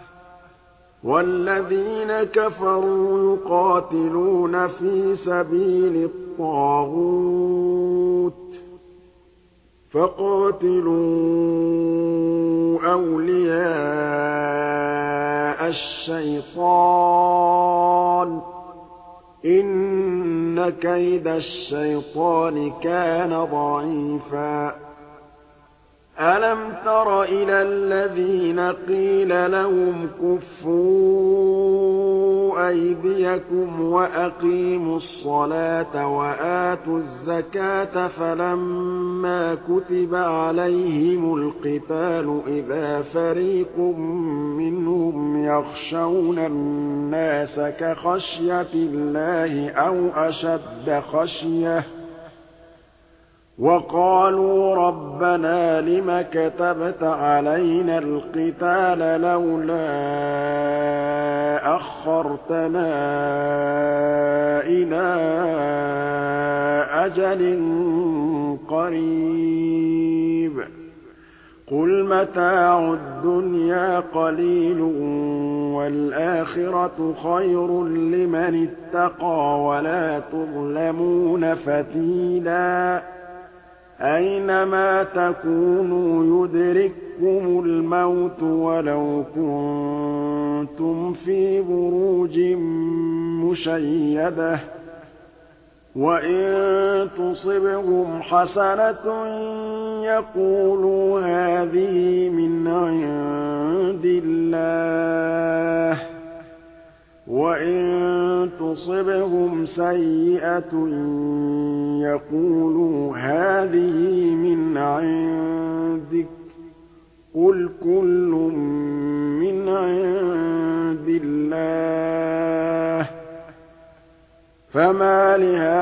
وَالَّذِينَ كَفَرُوا يُقَاتِلُونَ فِي سَبِيلِ الطَّاغُوتِ فَقَاتِلُوا أَوْلِيَاءَ الشَّيْطَانِ ۖ إِنَّ كَيْدَ الشَّيْطَانِ كَانَ ضَعِيفًا أَلَمْ تَرَ إِلَى الَّذِينَ قِيلَ لَهُمْ كُفُّوا أَيْدِيَكُمْ وَأَقِيمُوا الصَّلَاةَ وَآتُوا الزَّكَاةَ فَلَمَّا كُتِبَ عَلَيْهِمُ الْقِتَالُ إِذَا فَرِيقٌ مِّنْهُمْ يَخْشَوْنَ النَّاسَ كَخَشْيَةِ اللَّهِ أَوْ أَشَدَّ خَشْيَةً وَقَالُوا رَبَّنَا لِمَ كَتَبْتَ عَلَيْنَا الْقِتَالَ لَوْلَا أَخَّرْتَنَا إِلَىٰ أَجَلٍ قَرِيبٍ قُلْ مَتَاعُ الدُّنْيَا قَلِيلٌ وَالْآخِرَةُ خَيْرٌ لِّمَنِ اتَّقَىٰ وَلَا تُظْلَمُونَ فَتِيلًا أَيْنَمَا تَكُونُوا يُدْرِككُّمُ الْمَوْتُ وَلَوْ كُنتُمْ فِي بُرُوجٍ مُّشَيَّدَةٍ وَإِن تُصِبْهُمْ حَسَنَةٌ يَقُولُوا هَٰذِهِ مِنْ عِندِ اللَّهِ وَإِن تُصِبْهُمْ سَيِّئَةٌ يَقُولُوا هَٰذِهِ مِنْ عِندِكَ قُلْ كُلٌّ مِّنْ عِندِ اللَّهِ فَمَالِ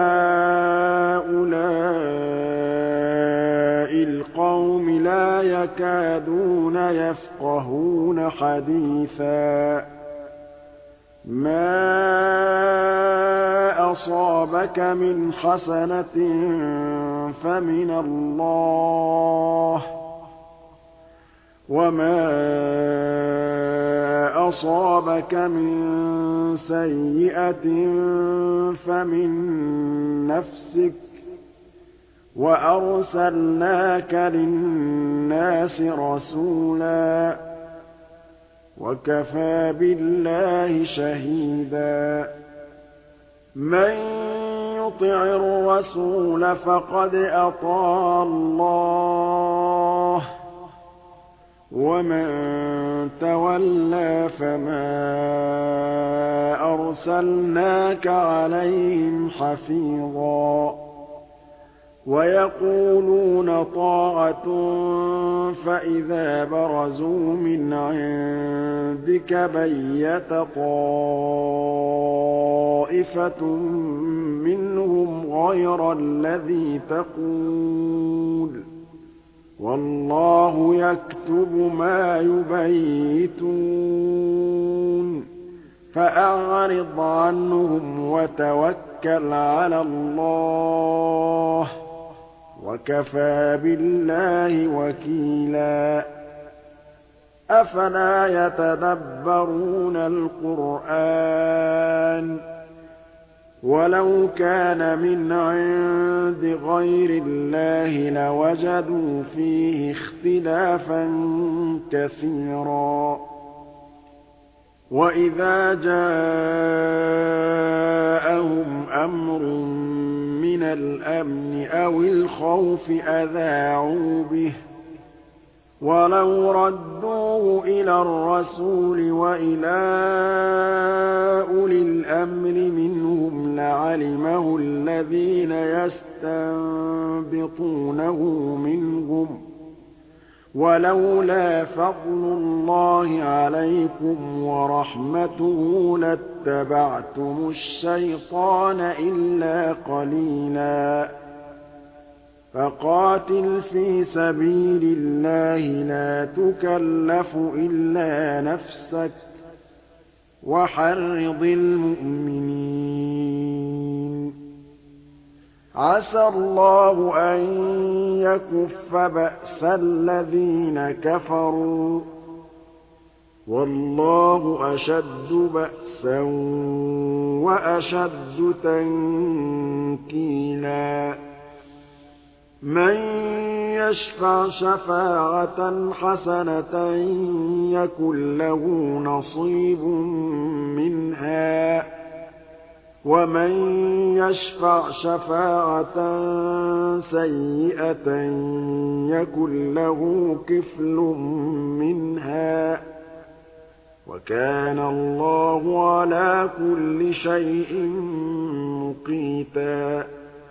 هَٰؤُلَاءِ الْقَوْمِ لَا يَكَادُونَ يَفْقَهُونَ حَدِيثًا مَا أَصَابَكَ مِنْ حَسَنَةٍ فَمِنَ اللَّهِ وَمَا أَصَابَكَ مِن سَيِّئَةٍ فَمِن نَّفْسِكَ وَأَرْسَلْنَاكَ لِلنَّاسِ رَسُولًا وَكَفَىٰ بِاللَّهِ شَهِيدًا مَّن يُطِعِ الرَّسُولَ فَقَدْ أَطَاعَ اللَّهَ وَمَن تَوَلَّىٰ فَمَا أَرْسَلْنَاكَ عَلَيْهِمْ حَفِيظًا وَيَقُولُونَ طَاعَةٌ فَإِذَا بَرَزُوا مِنْ عِندِكَ بَيَّتَ طَائِفَةٌ مِّنْهُمْ غَيْرَ الَّذِي تَقُولُ وَاللَّهُ يَكْتُبُ مَا يُبَيِّتُونَ فَأَعْرِضْ عَنْهُمْ وَتَوَكَّلْ عَلَى اللَّهِ وَكَفَىٰ بِاللَّهِ وَكِيلًا أَفَلَا يَتَدَبَّرُونَ الْقُرْآنَ وَلَوْ كَانَ مِنْ عِندِ غَيْرِ اللَّهِ لَوَجَدُوا فِيهِ اخْتِلَافًا كَثِيرًا وَإِذَا جَاءَهُمْ أَمْرٌ مِّنَ الْأَمْنِ أَوِ الْخَوْفِ أَذَاعُوا بِهِ وَلَوْ رَدُّوهُ إِلَى الرَّسُولِ وَإِلَىٰ أُولِي الْأَمْرِ مِنْهُمْ لَعَلِمَهُ الَّذِينَ يَسْتَنبِطُونَهُ مِنْهُمْ ۗ وَلَوْلَا فَضْلُ اللَّهِ عَلَيْكُمْ وَرَحْمَتُهُ لَاتَّبَعْتُمُ الشَّيْطَانَ إِلَّا قَلِيلًا فَقَاتِلْ فِي سَبِيلِ اللَّهِ لَا تُكَلَّفُ إِلَّا نَفْسَكَ وَحَرِّضِ الْمُؤْمِنِينَ عَسَى اللَّهُ أَن يَكُفَّ بَأْسَ الَّذِينَ كَفَرُوا وَاللَّهُ أَشَدُّ بَأْسًا وَأَشَدُّ تَنكِيلًا مَّن يَشْفَعْ شَفَاعَةً حَسَنَةً يَكُن لَّهُ نَصِيبٌ مِّنْهَا وَمَن يَشْفَعْ شَفَاعَةً سَيِّئَةً يَكُن لَّهُ كِفْلٌ مِّنْهَا ۗ وَكَانَ اللَّهُ عَلَىٰ كُلِّ شَيْءٍ مُّقِيتًا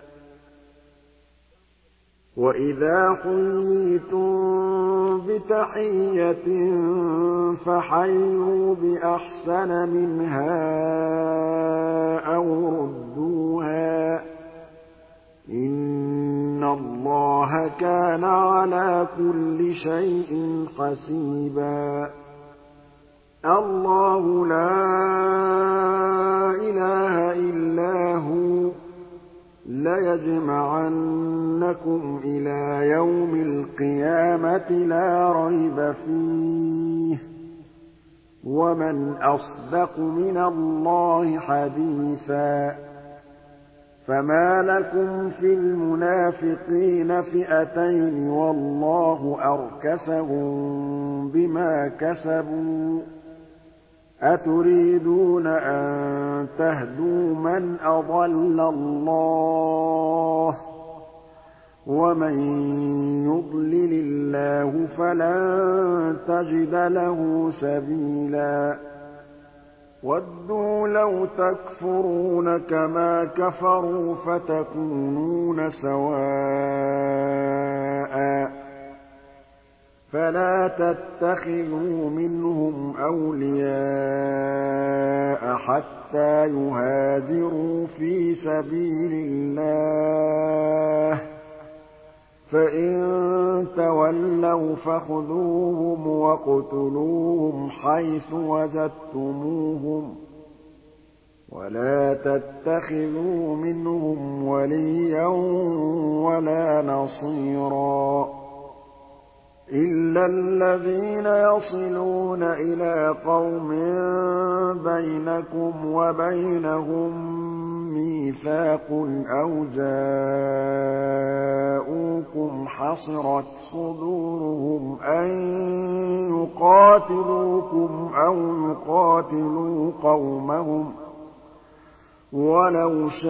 وَإِذَا حُيِّيتُم بِتَحِيَّةٍ فَحَيُّوا بِأَحْسَنَ مِنْهَا أَوْ رُدُّوهَا ۗ إِنَّ اللَّهَ كَانَ عَلَىٰ كُلِّ شَيْءٍ حَسِيبًا اللَّهُ لَا إِلَٰهَ إِلَّا هُوَ ۚ لَيَجْمَعَنَّكُمْ إِلَىٰ يَوْمِ الْقِيَامَةِ لَا رَيْبَ فِيهِ ۗ وَمَنْ أَصْدَقُ مِنَ اللَّهِ حَدِيثًا فَمَا لَكُمْ فِي الْمُنَافِقِينَ فِئَتَيْنِ وَاللَّهُ أَرْكَسَهُم بِمَا كَسَبُوا ۚ أَتُرِيدُونَ أَن تَهْدُوا مَنْ أَضَلَّ اللَّهُ ۖ وَمَن يُضْلِلِ اللَّهُ فَلَن تَجِدَ لَهُ سَبِيلًا وَدُّوا لَوْ تَكْفُرُونَ كَمَا كَفَرُوا فَتَكُونُونَ سَوَاءً ۖ فَلَا تَتَّخِذُوا مِنْهُمْ أَوْلِيَاءَ حَتَّىٰ يُهَاجِرُوا فِي سَبِيلِ اللَّهِ ۚ فَإِن تَوَلَّوْا فَخُذُوهُمْ وَاقْتُلُوهُمْ حَيْثُ وَجَدتُّمُوهُمْ ۖ وَلَا تَتَّخِذُوا مِنْهُمْ وَلِيًّا وَلَا نَصِيرًا إِلَّا الَّذِينَ يَصِلُونَ إِلَىٰ قَوْمٍ بَيْنَكُمْ وَبَيْنَهُم مِّيثَاقٌ أَوْ جَاءُوكُمْ حَصِرَتْ صُدُورُهُمْ أَن يُقَاتِلُوكُمْ أَوْ يُقَاتِلُوا قَوْمَهُمْ ۚ وَلَوْ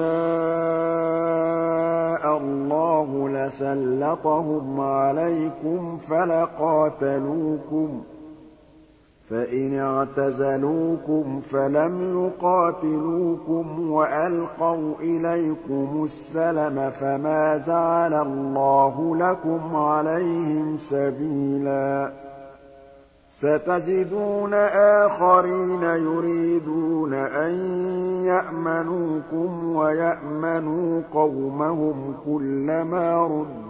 شَاءَ اللَّهُ لَسَلَّطَهُمْ عَلَيْكُمْ فَلَقَاتَلُوكُمْ ۚ فَإِنِ اعْتَزَلُوكُمْ فَلَمْ يُقَاتِلُوكُمْ وَأَلْقَوْا إِلَيْكُمُ السَّلَمَ فَمَا جَعَلَ اللَّهُ لَكُمْ عَلَيْهِمْ سَبِيلًا سَتَجِدُونَ آخَرِينَ يُرِيدُونَ أَن يَأْمَنُوكُمْ وَيَأْمَنُوا قَوْمَهُمْ كُلَّمَا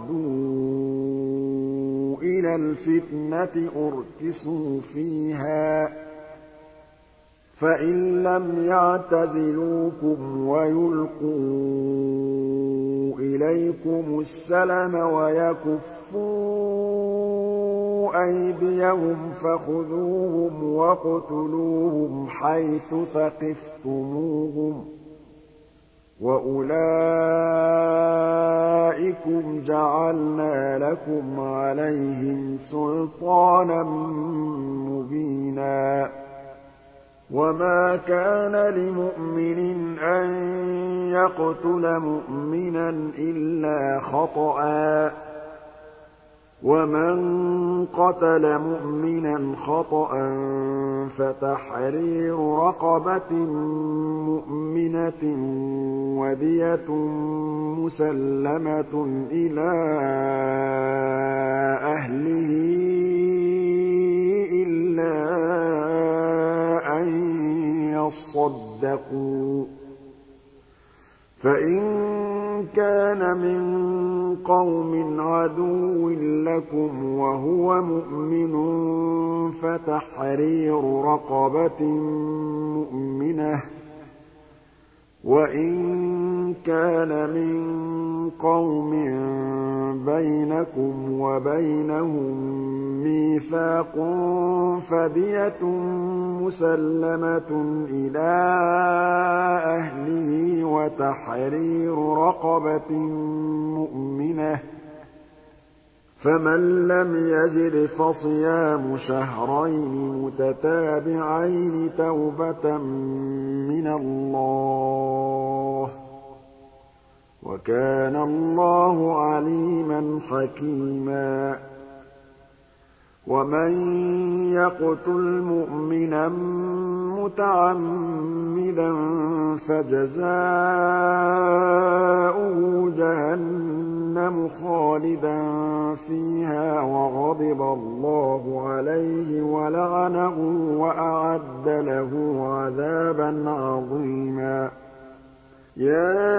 رُدُّوا إِلَى الْفِتْنَةِ أُرْكِسُوا فِيهَا ۚ فَإِن لَّمْ يَعْتَزِلُوكُمْ وَيُلْقُوا إِلَيْكُمُ السَّلَمَ وَيَكُفُّوا أَيْدِيَهُمْ فَخُذُوهُمْ وَاقْتُلُوهُمْ حَيْثُ ثَقِفْتُمُوهُمْ ۚ وَأُولَٰئِكُمْ جَعَلْنَا لَكُمْ عَلَيْهِمْ سُلْطَانًا مُّبِينًا وَمَا كَانَ لِمُؤْمِنٍ أَن يَقْتُلَ مُؤْمِنًا إِلَّا خَطَأً ۚ وَمَن قَتَلَ مُؤْمِنًا خَطَأً فَتَحْرِيرُ رَقَبَةٍ مُّؤْمِنَةٍ وَدِيَةٌ مُّسَلَّمَةٌ إِلَىٰ أَهْلِهِ إِلَّا أَن يَصَّدَّقُوا ۚ فَإِن كَانَ مِن قَوْمٍ عَدُوٍّ لَّكُمْ وَهُوَ مُؤْمِنٌ فَتَحْرِيرُ رَقَبَةٍ مُّؤْمِنَةٍ ۖ وَإِن كَانَ مِن قَوْمٍ بَيْنَكُمْ وَبَيْنَهُم مِّيثَاقٌ فَدِيَةٌ مُّسَلَّمَةٌ إِلَىٰ أَهْلِهِ وَتَحْرِيرُ رَقَبَةٍ مُّؤْمِنَةٍ ۖ فمن لم يجد فصيام شهرين متتابعين توبة من الله وكان الله عليما حكيما ومن يقتل مؤمنا متعمدا فجزاؤه جهنم خالدا فيها وغضب الله عليه ولعنه وأعد له عذابا عظيما يا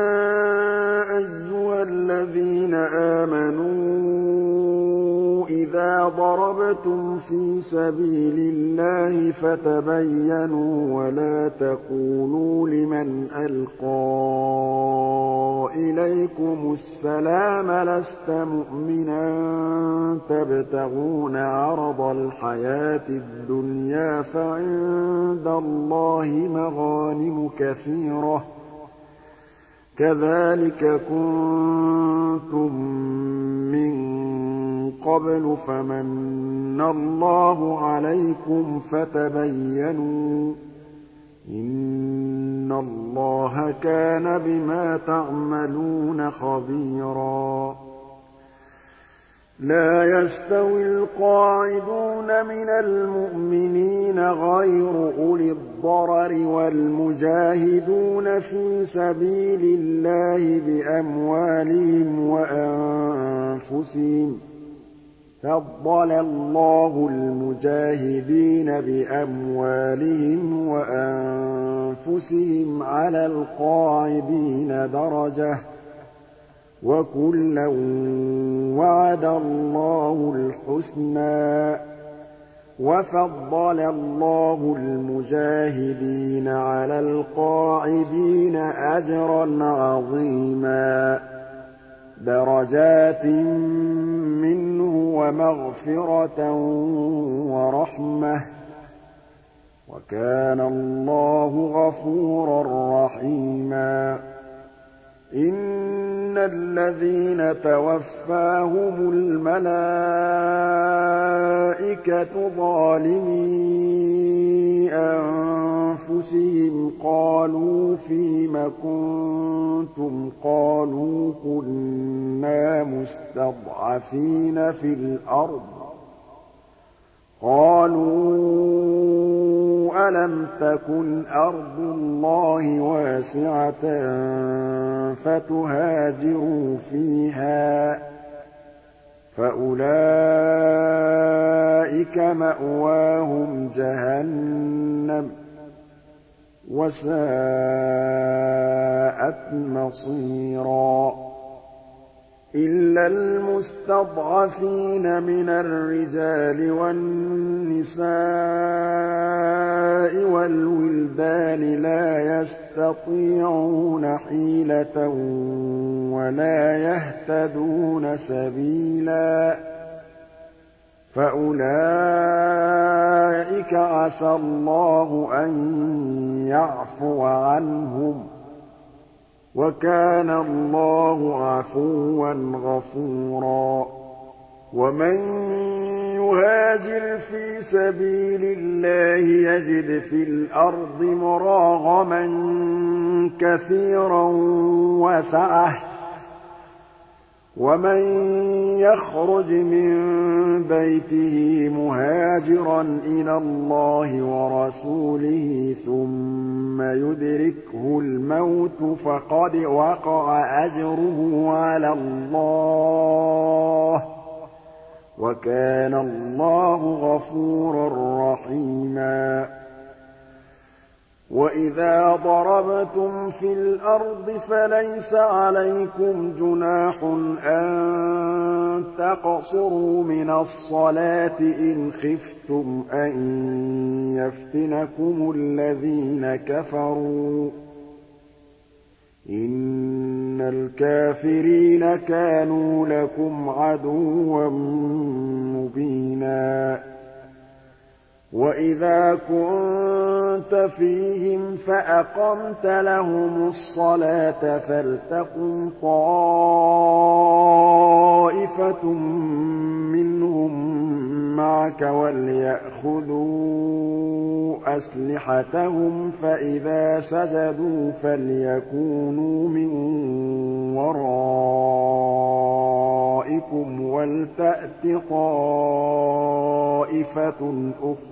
أيها الذين آمنوا إذا ضربتم في سبيل الله فتبينوا ولا تقولوا لمن ألقى إليكم السلام لست مؤمنا تبتغون عرض الحياة الدنيا فعند الله مغانم كثيرة كذلك كنتم من قبل فمن الله عليكم فتبينوا إن الله كان بما تعملون خبيرا لا يستوي القاعدون من المؤمنين غير أولي الضرر والمجاهدون في سبيل الله بأموالهم وأنفسهم فضل الله المجاهدين بأموالهم وأنفسهم على القاعدين درجة وكلا وعد الله الحسنى وفضل الله المجاهدين على القاعدين أجرا عظيما درجات منه ومغفرة ورحمة وكان الله غفورا رحيما إن الذين توفاهم الملائكة ظالمي أنفسهم قالوا فيم كنتم قالوا كنا مستضعفين في الأرض قالوا ألم تكن أرض الله واسعة فتهاجروا فيها فأولئك مأواهم جهنم وساءت مصيرا إلا المستضعفين من الرجال والنساء والولدان لا يستطيعون حيلة ولا يهتدون سبيلا فأولئك عسى الله أن يعفو عنهم وكان الله عفوا غفورا ومن يهاجر في سبيل الله يجد في الأرض مراغما كثيرا وسعة ومن يخرج من بيته مهاجرا إلى الله ورسوله ثم يدركه الموت فقد وقع أجره على الله وكان الله غفورا رحيما وإذا ضربتم في الأرض فليس عليكم جناح أن تقصروا من الصلاة إن خفتم أن يفتنكم الذين كفروا إن الكافرين كانوا لكم عدوا مبينا وإذا كنت فيهم فأقمت لهم الصلاة فلتقم طائفة طَائِفَةٌ مِّنْهُم مَّعَكَ وَلْيَأْخُذُوا أَسْلِحَتَهُمْ فَإِذَا سَجَدُوا فَلْيَكُونُوا مِن وَرَائِكُمْ وَلْتَأْتِ طَائِفَةٌ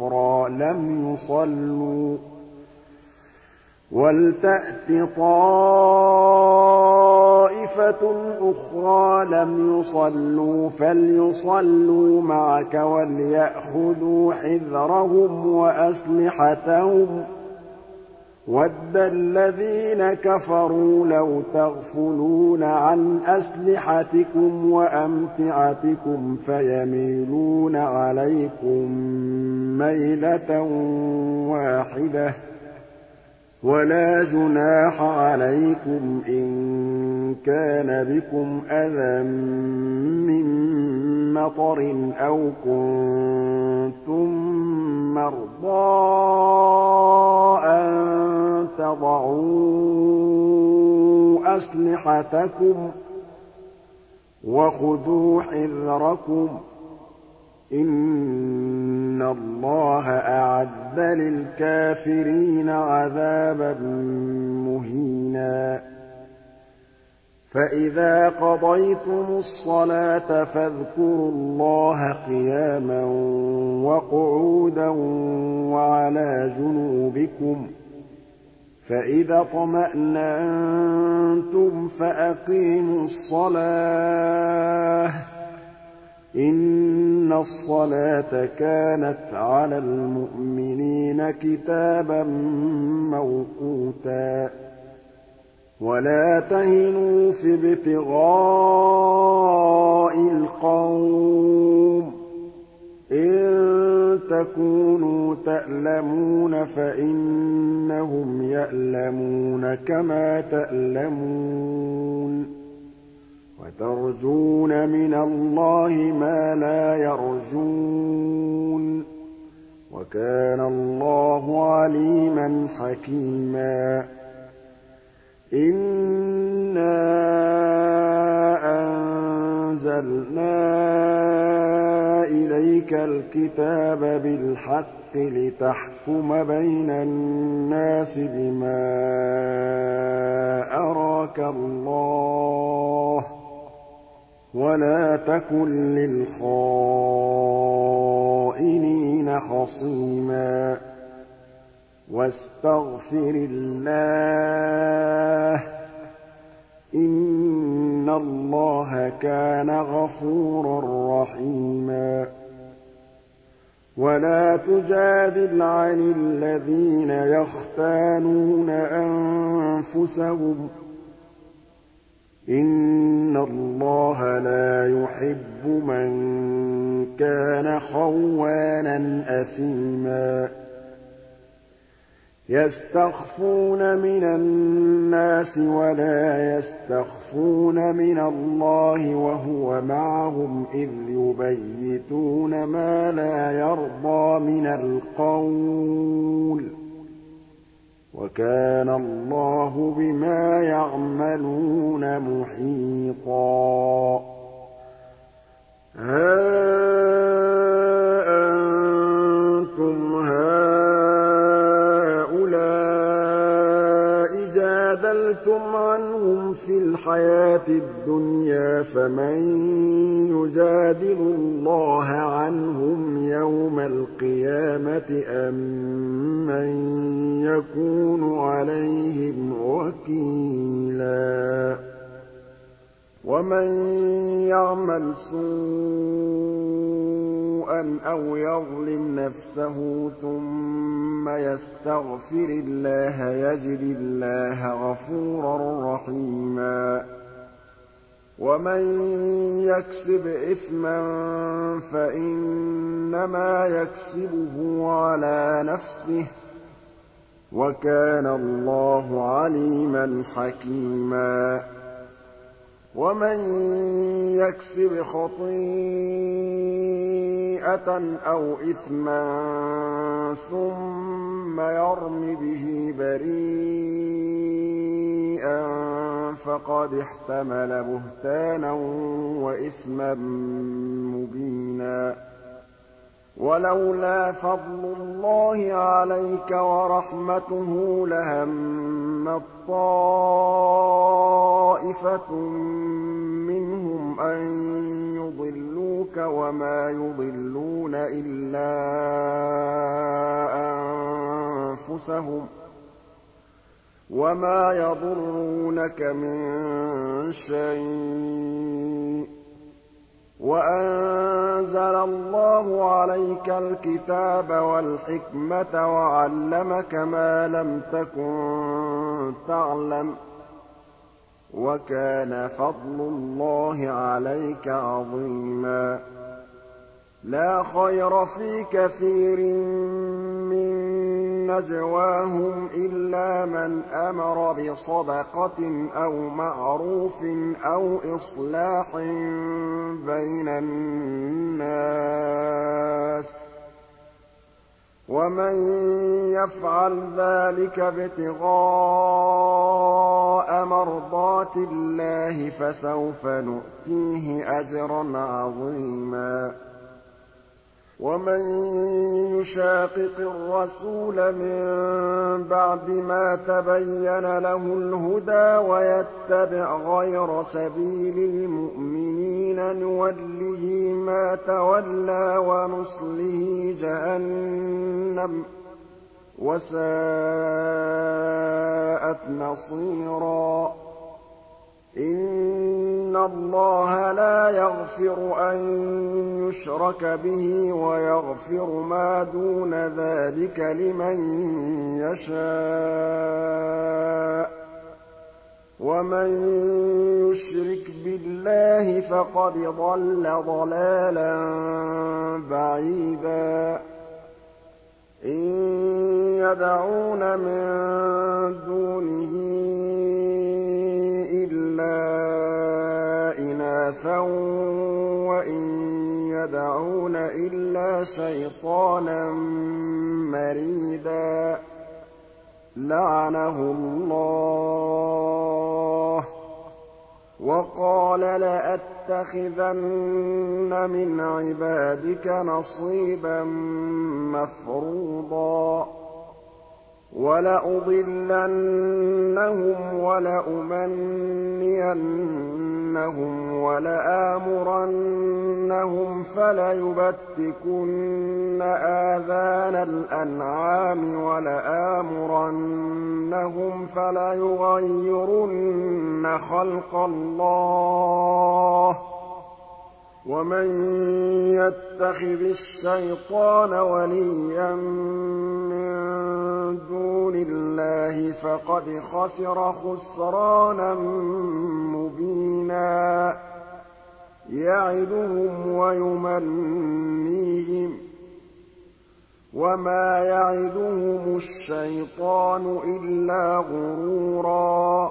أُخْرَىٰ لَمْ يُصَلُّوا فَلْيُصَلُّوا مَعَكَ وَلْيَأْخُذُوا حِذْرَهُمْ وَأَسْلِحَتَهُمْ ۗ وَدَّ الَّذِينَ كَفَرُوا لَوْ تَغْفُلُونَ عَنْ أَسْلِحَتِكُمْ وَأَمْتِعَتِكُمْ فَيَمِيلُونَ عَلَيْكُم مَّيْلَةً وَاحِدَةً ۚ وَلَا جُنَاحَ عَلَيْكُمْ إِن كَانَ بِكُمْ أَذًى مِّن مَّطَرٍ أَوْ كُنتُم مَّرْضَىٰ أَن تَضَعُوا أَسْلِحَتَكُمْ ۖ وَخُذُوا حِذْرَكُمْ ۗ إِنَّ اللَّهَ أَعَدَّ لِلْكَافِرِينَ عَذَابًا مُّهِينًا فَإِذَا قَضَيْتُمُ الصَّلَاةَ فَاذْكُرُوا اللَّهَ قِيَامًا وَقُعُودًا وَعَلَىٰ جُنُوبِكُمْ ۚ فَإِذَا اطْمَأْنَنتُمْ فَأَقِيمُوا الصَّلَاةَ ۚ إِنَّ الصَّلَاةَ كَانَتْ عَلَى الْمُؤْمِنِينَ كِتَابًا مَّوْقُوتًا وَلَا تَهِنُوا فِي ابْتِغَاءِ الْقَوْمِ ۖ إِن تَكُونُوا تَأْلَمُونَ فَإِنَّهُمْ يَأْلَمُونَ كَمَا تَأْلَمُونَ وَتَرْجُونَ مِنَ اللَّهِ مَا لَا يَرْجُونَ ۗ وَكَانَ اللَّهُ عَلِيمًا حَكِيمًا إِنَّا أَنزَلْنَا إِلَيْكَ الْكِتَابَ بِالْحَقِّ لِتَحْكُمَ بَيْنَ النَّاسِ بِمَا أَرَاكَ اللَّهُ ۚ وَلَا تَكُن لِّلْخَائِنِينَ خَصِيمًا وَاسْتَغْفِرِ اللَّهَ ۖ إِنَّ اللَّهَ كَانَ غَفُورًا رَّحِيمًا وَلَا تُجَادِلْ عَنِ الَّذِينَ يَخْتَانُونَ أَنفُسَهُمْ ۚ إِنَّ اللَّهَ لَا يُحِبُّ مَن كَانَ خَوَّانًا أَثِيمًا يَسْتَخْفُونَ مِنَ النَّاسِ وَلَا يَسْتَخْفُونَ مِنَ اللَّهِ وَهُوَ مَعَهُمْ إِذْ يُبَيِّتُونَ مَا لَا يَرْضَىٰ مِنَ الْقَوْلِ ۚ وَكَانَ اللَّهُ بِمَا يَعْمَلُونَ مُحِيطًا هَا أَنتُمْ هَٰؤُلَاءِ جَادَلْتُمْ عَنْهُمْ فِي الْحَيَاةِ الدُّنْيَا فَمَن يُجَادِلُ اللَّهَ عَنْهُمْ يَوْمَ الْقِيَامَةِ أَم مَّن يَكُونُ عَلَيْهِمْ وَكِيلًا وَمَن يَعْمَلْ سُوءًا أَوْ يَظْلِمْ نَفْسَهُ ثُمَّ يَسْتَغْفِرِ اللَّهَ يَجِدِ اللَّهَ غَفُورًا رَّحِيمًا وَمَن يَكْسِبْ إِثْمًا فَإِنَّمَا يَكْسِبُهُ عَلَىٰ نَفْسِهِ ۚ وَكَانَ اللَّهُ عَلِيمًا حَكِيمًا وَمَن يَكْسِبْ خَطِيئَةً أَوْ إِثْمًا ثُمَّ يَرْمِ بِهِ بَرِيئًا فَقَدِ احْتَمَلَ بُهْتَانًا وَإِثْمًا مُّبِينًا وَلَوْلَا فَضْلُ اللَّهِ عَلَيْكَ وَرَحْمَتُهُ لَهَمَّت طَّائِفَةٌ مِّنْهُمْ أَن يُضِلُّوكَ وَمَا يُضِلُّونَ إِلَّا أَنفُسَهُمْ وَمَا يَضُرُّونَكَ مِن شَيْءٍ وَأَنزَلَ اللَّهُ عَلَيْكَ الْكِتَابَ وَالْحِكْمَةَ وَعَلَّمَكَ مَا لَمْ تَكُن تَعْلَمُ ۚ وَكَانَ فَضْلُ اللَّهِ عَلَيْكَ عَظِيمًا لَا خَيْرَ فِي كَثِيرٍ مِّن نَّجْوَاهُمْ إِلَّا مَنْ أَمَرَ بِصَدَقَةٍ أَوْ مَعْرُوفٍ أَوْ إِصْلَاحٍ بَيْنَ النَّاسِ ۚ وَمَن يَفْعَلْ ذَٰلِكَ ابْتِغَاءَ مَرْضَاتِ اللَّهِ فَسَوْفَ نُؤْتِيهِ أَجْرًا عَظِيمًا وَمَن يُشَاقِقِ الرَّسُولَ مِن بَعْدِ مَا تَبَيَّنَ لَهُ الْهُدَىٰ وَيَتَّبِعْ غَيْرَ سَبِيلِ الْمُؤْمِنِينَ نُوَلِّهِ مَا تَوَلَّىٰ وَنُصْلِهِ جَهَنَّمَ ۖ وَسَاءَتْ مَصِيرًا إِنَّ اللَّهَ لَا يَغْفِرُ أَن يُشْرَكَ بِهِ وَيَغْفِرُ مَا دُونَ ذَٰلِكَ لِمَن يَشَاءُ ۚ وَمَن يُشْرِكْ بِاللَّهِ فَقَدْ ضَلَّ ضَلَالًا بَعِيدًا إِن يَدْعُونَ مِن دُونِهِ إِلَّا إِنَاثًا وَإِن يَدْعُونَ إِلَّا شَيْطَانًا مَّرِيدًا لَّعَنَهُ اللَّهُ وَقَالَ لَأَتَّخِذَنَّ مِنْ عِبَادِكَ نَصِيبًا مَّفْرُوضًا وَلَأُضِلَّنَّهُمْ وَلَأُمَنِّيَنَّهُمْ وَلَآمُرَنَّهُمْ فَلَيُبَتِّكُنَّ آذَانَ الْأَنْعَامِ وَلَآمُرَنَّهُمْ فَلَيُغَيِّرُنَّ خَلْقَ اللَّهِ ۚ وَمَن يَتَّخِذِ الشَّيْطَانَ وَلِيًّا مِّن دُونِ اللَّهِ فَقَدْ خَسِرَ خُسْرَانًا مُّبِينًا يَعِدُهُمْ وَيُمَنِّيهِمْ ۖ وَمَا يَعِدُهُمُ الشَّيْطَانُ إِلَّا غُرُورًا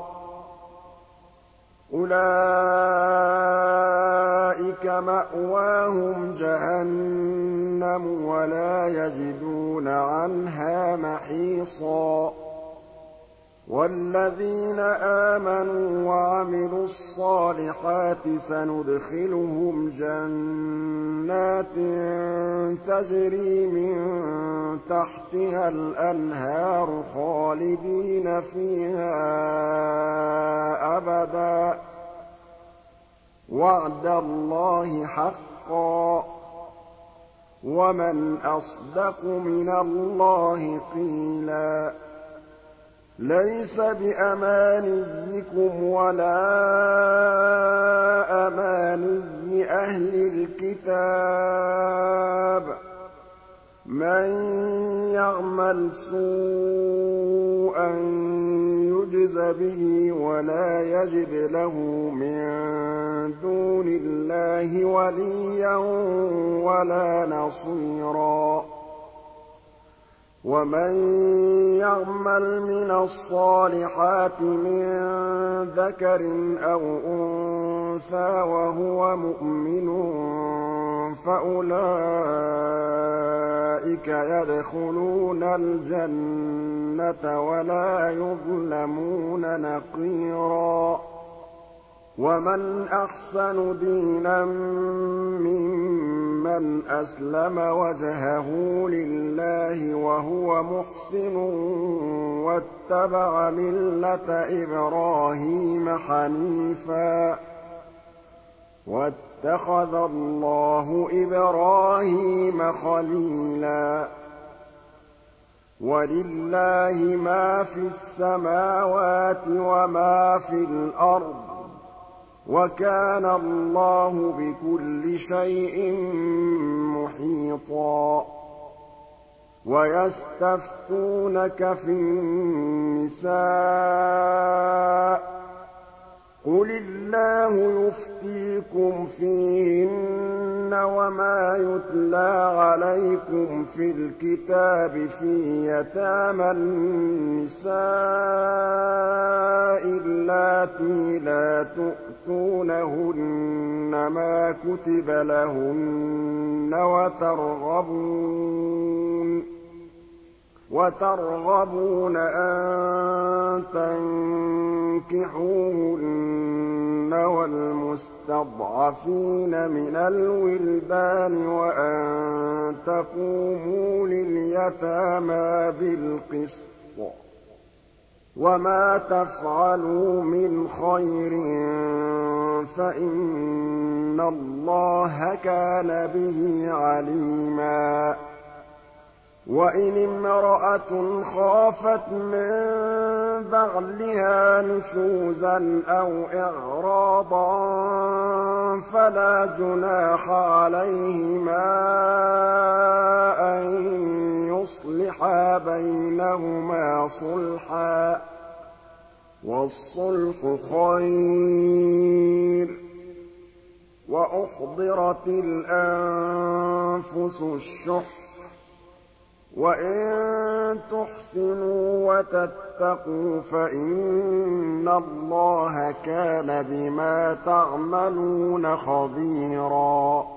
أُولَٰئِكَ مَأْوَاهُمْ جَهَنَّمُ وَلَا يَجِدُونَ عَنْهَا مَحِيصًا وَالَّذِينَ آمَنُوا وَعَمِلُوا الصَّالِحَاتِ سَنُدْخِلُهُمْ جَنَّاتٍ تَجْرِي مِن تَحْتِهَا الْأَنْهَارُ خَالِدِينَ فِيهَا أَبَدًا ۖ وَعْدَ اللَّهِ حَقًّا ۚ وَمَنْ أَصْدَقُ مِنَ اللَّهِ قِيلًا لَيْسَ بِأَمَانِيِّكُمْ وَلَا أَمَانِيِّ أَهْلِ الْكِتَابِ ۗ مَن يَعْمَلْ سُوءًا يُجْزَ بِهِ وَلَا يَجِدْ لَهُ مِن دُونِ اللَّهِ وَلِيًّا وَلَا نَصِيرًا وَمَن يَعْمَلْ مِنَ الصَّالِحَاتِ مِن ذَكَرٍ أَوْ أُنثَىٰ وَهُوَ مُؤْمِنٌ فَأُولَٰئِكَ أُولَٰئِكَ يَدْخُلُونَ الْجَنَّةَ وَلَا يُظْلَمُونَ نَقِيرًا وَمَنْ أَحْسَنُ دِينًا مِّمَّنْ أَسْلَمَ وَجْهَهُ لِلَّهِ وَهُوَ مُحْسِنٌ وَاتَّبَعَ مِلَّةَ إِبْرَاهِيمَ حَنِيفًا ۗ وَاتَّخَذَ اللَّهُ إِبْرَاهِيمَ خَلِيلًا. وَلِلَّهِ مَا فِي السَّمَاوَاتِ وَمَا في الْأَرْضِ ۚ وَكَانَ اللَّهُ بِكُلِّ شَيْءٍ مُّحِيطًا. وَيَسْتَفْتُونَكَ فِي النِّسَاءِ ۖ قُلِ اللَّهُ يُفْتِيكُمْ فِيهِنَّ وَمَا يُتْلَىٰ عَلَيْكُمْ فِي الْكِتَابِ فِي يَتَامَى النِّسَاءِ اللَّاتِي لَا تُؤْتُونَهُنَّ مَا كُتِبَ لَهُنَّ وَتَرْغَبُونَ أَن تَنكِحُوهُنَّ وَالْمُسْتَضْعَفِينَ مِنَ الْوِلْدَانِ وَأَن تَقُومُوا لِلْيَتَامَىٰ بِالْقِسْطِ ۚ وَمَا تَفْعَلُوا مِنْ خَيْرٍ فَإِنَّ اللَّهَ كَانَ بِهِ عَلِيمًا. وَإِنِ امْرَأَةٌ خَافَتْ مِن بَعْلِهَا نُشُوزًا أَوْ إِعْرَاضًا فَلَا جُنَاحَ عَلَيْهِمَا أَن يُصْلِحَا بَيْنَهُمَا صُلْحًا ۚ وَالصُّلْحُ خَيْرٌ ۗ وَأُحْضِرَتِ الْأَنفُسُ الشُّحَّ ۚ وَإِن تُحْسِنُوا وَتَتَّقُوا فَإِنَّ اللَّهَ كَانَ بِمَا تَعْمَلُونَ خَبِيرًا.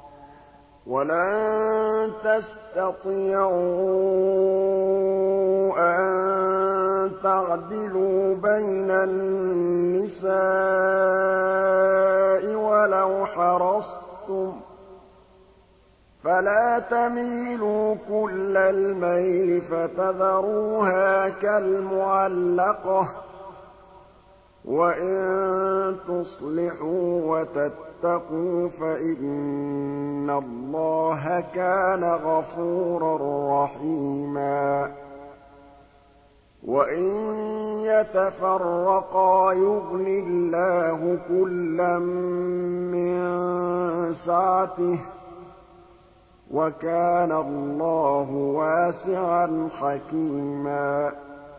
وَلَن تَسْتَطِيعُوا أَن تَعْدِلُوا بَيْنَ النِّسَاءِ وَلَوْ حَرَصْتُمْ ۖ فَلَا تَمِيلُوا كُلَّ الْمَيْلِ فَتَذَرُوهَا كَالْمُعَلَّقَةِ ۚ وَإِن تُصْلِحُوا وَتَتَّقُوا فَإِنَّ اللَّهَ كَانَ غَفُورًا رَّحِيمًا. وَإِن يَتَفَرَّقَا يُغْنِ اللَّهُ كُلًّا مِّن سَعَتِهِ ۚ وَكَانَ اللَّهُ وَاسِعًا حَكِيمًا.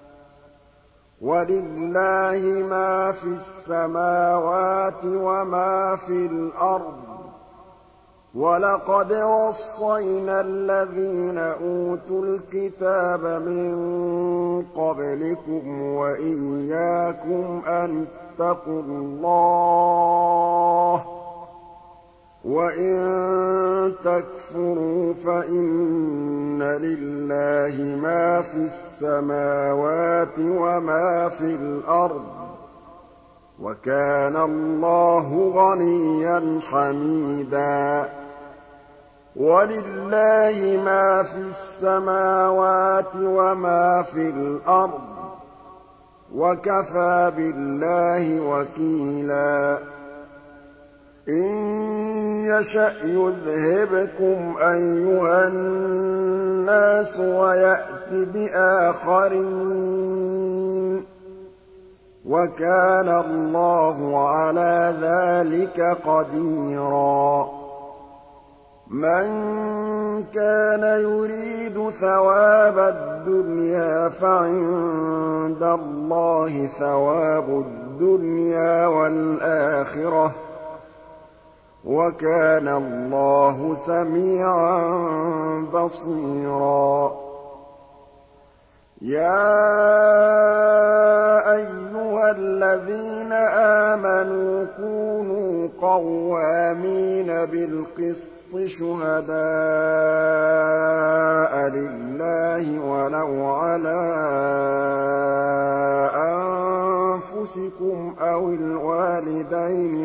وَلِلَّهِ مَا فِي السَّمَاوَاتِ وَمَا فِي الْأَرْضِ ۗ وَلَقَدْ وَصَّيْنَا الَّذِينَ أُوتُوا الْكِتَابَ مِن قَبْلِكُمْ وَإِيَّاكُمْ أَنِ اتَّقُوا اللَّهَ ۚ وَإِن تَكْفُرُوا فَإِنَّ لِلَّهِ مَا فِي السَّمَاوَاتِ وَمَا فِي الْأَرْضِ ۚ وَكَانَ اللَّهُ غَنِيًّا حَمِيدًا. وَلِلَّهِ مَا فِي السَّمَاوَاتِ وَمَا فِي الْأَرْضِ ۚ وَكَفَىٰ بِاللَّهِ وَكِيلًا. إِن يَشَأْ يُذْهِبْكُمْ أَيُّهَا النَّاسُ وَيَأْتِ بِآخَرِينَ ۚ وَكَانَ اللَّهُ عَلَىٰ ذَٰلِكَ قَدِيرًا. مَن كَانَ يُرِيدُ ثَوَابَ الدُّنْيَا فَعِندَ اللَّهِ ثَوَابُ الدُّنْيَا وَالْآخِرَةِ ۚ وَكَانَ اللَّهُ سَمِيعًا بَصِيرًا. يَا أَيُّهَا الَّذِينَ آمَنُوا كُونُوا قَوَّامِينَ بِالْقِسْطِ شُهَدَاءَ الوالدين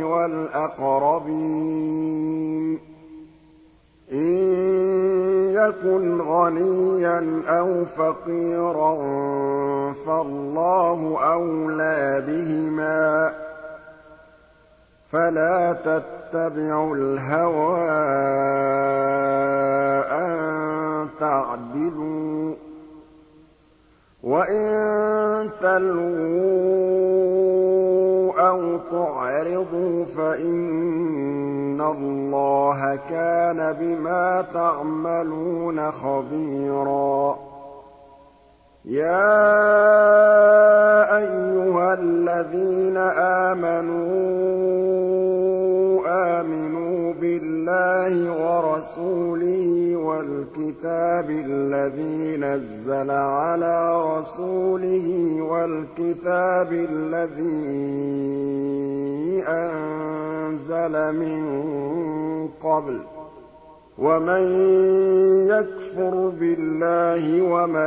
والأقربين إن يكن غنيا أو فقيرا فالله أولى بهما فلا تتبعوا الهوى أن تعدلوا وإن تلووا أو تعرضوا فإن الله كان بما تعملون خبيرا يا أيها الذين آمنوا بالله ورسوله والكتاب الذي نزل على رسوله والكتاب الذي أنزل من قبل ومن يكفر بالله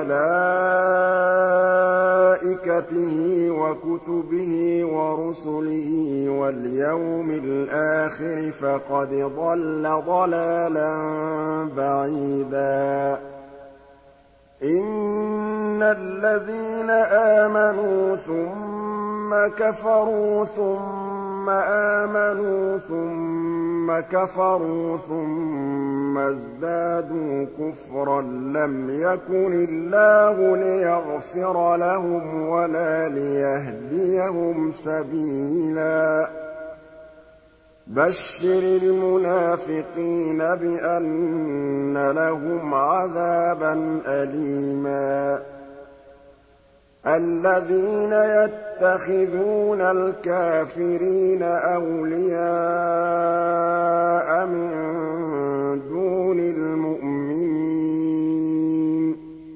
وملائكته وكتبه ورسله واليوم الآخر فقد ضل ضلالا بعيدا إن الذين آمنوا ثم كفروا ثم آمنوا ثم كفروا ثم ازدادوا كفرا لم يكن الله ليغفر لهم ولا ليهديهم سبيلا بشر المنافقين بأن لهم عذابا أليما الذين يتخذون الكافرين أولياء من دون المؤمنين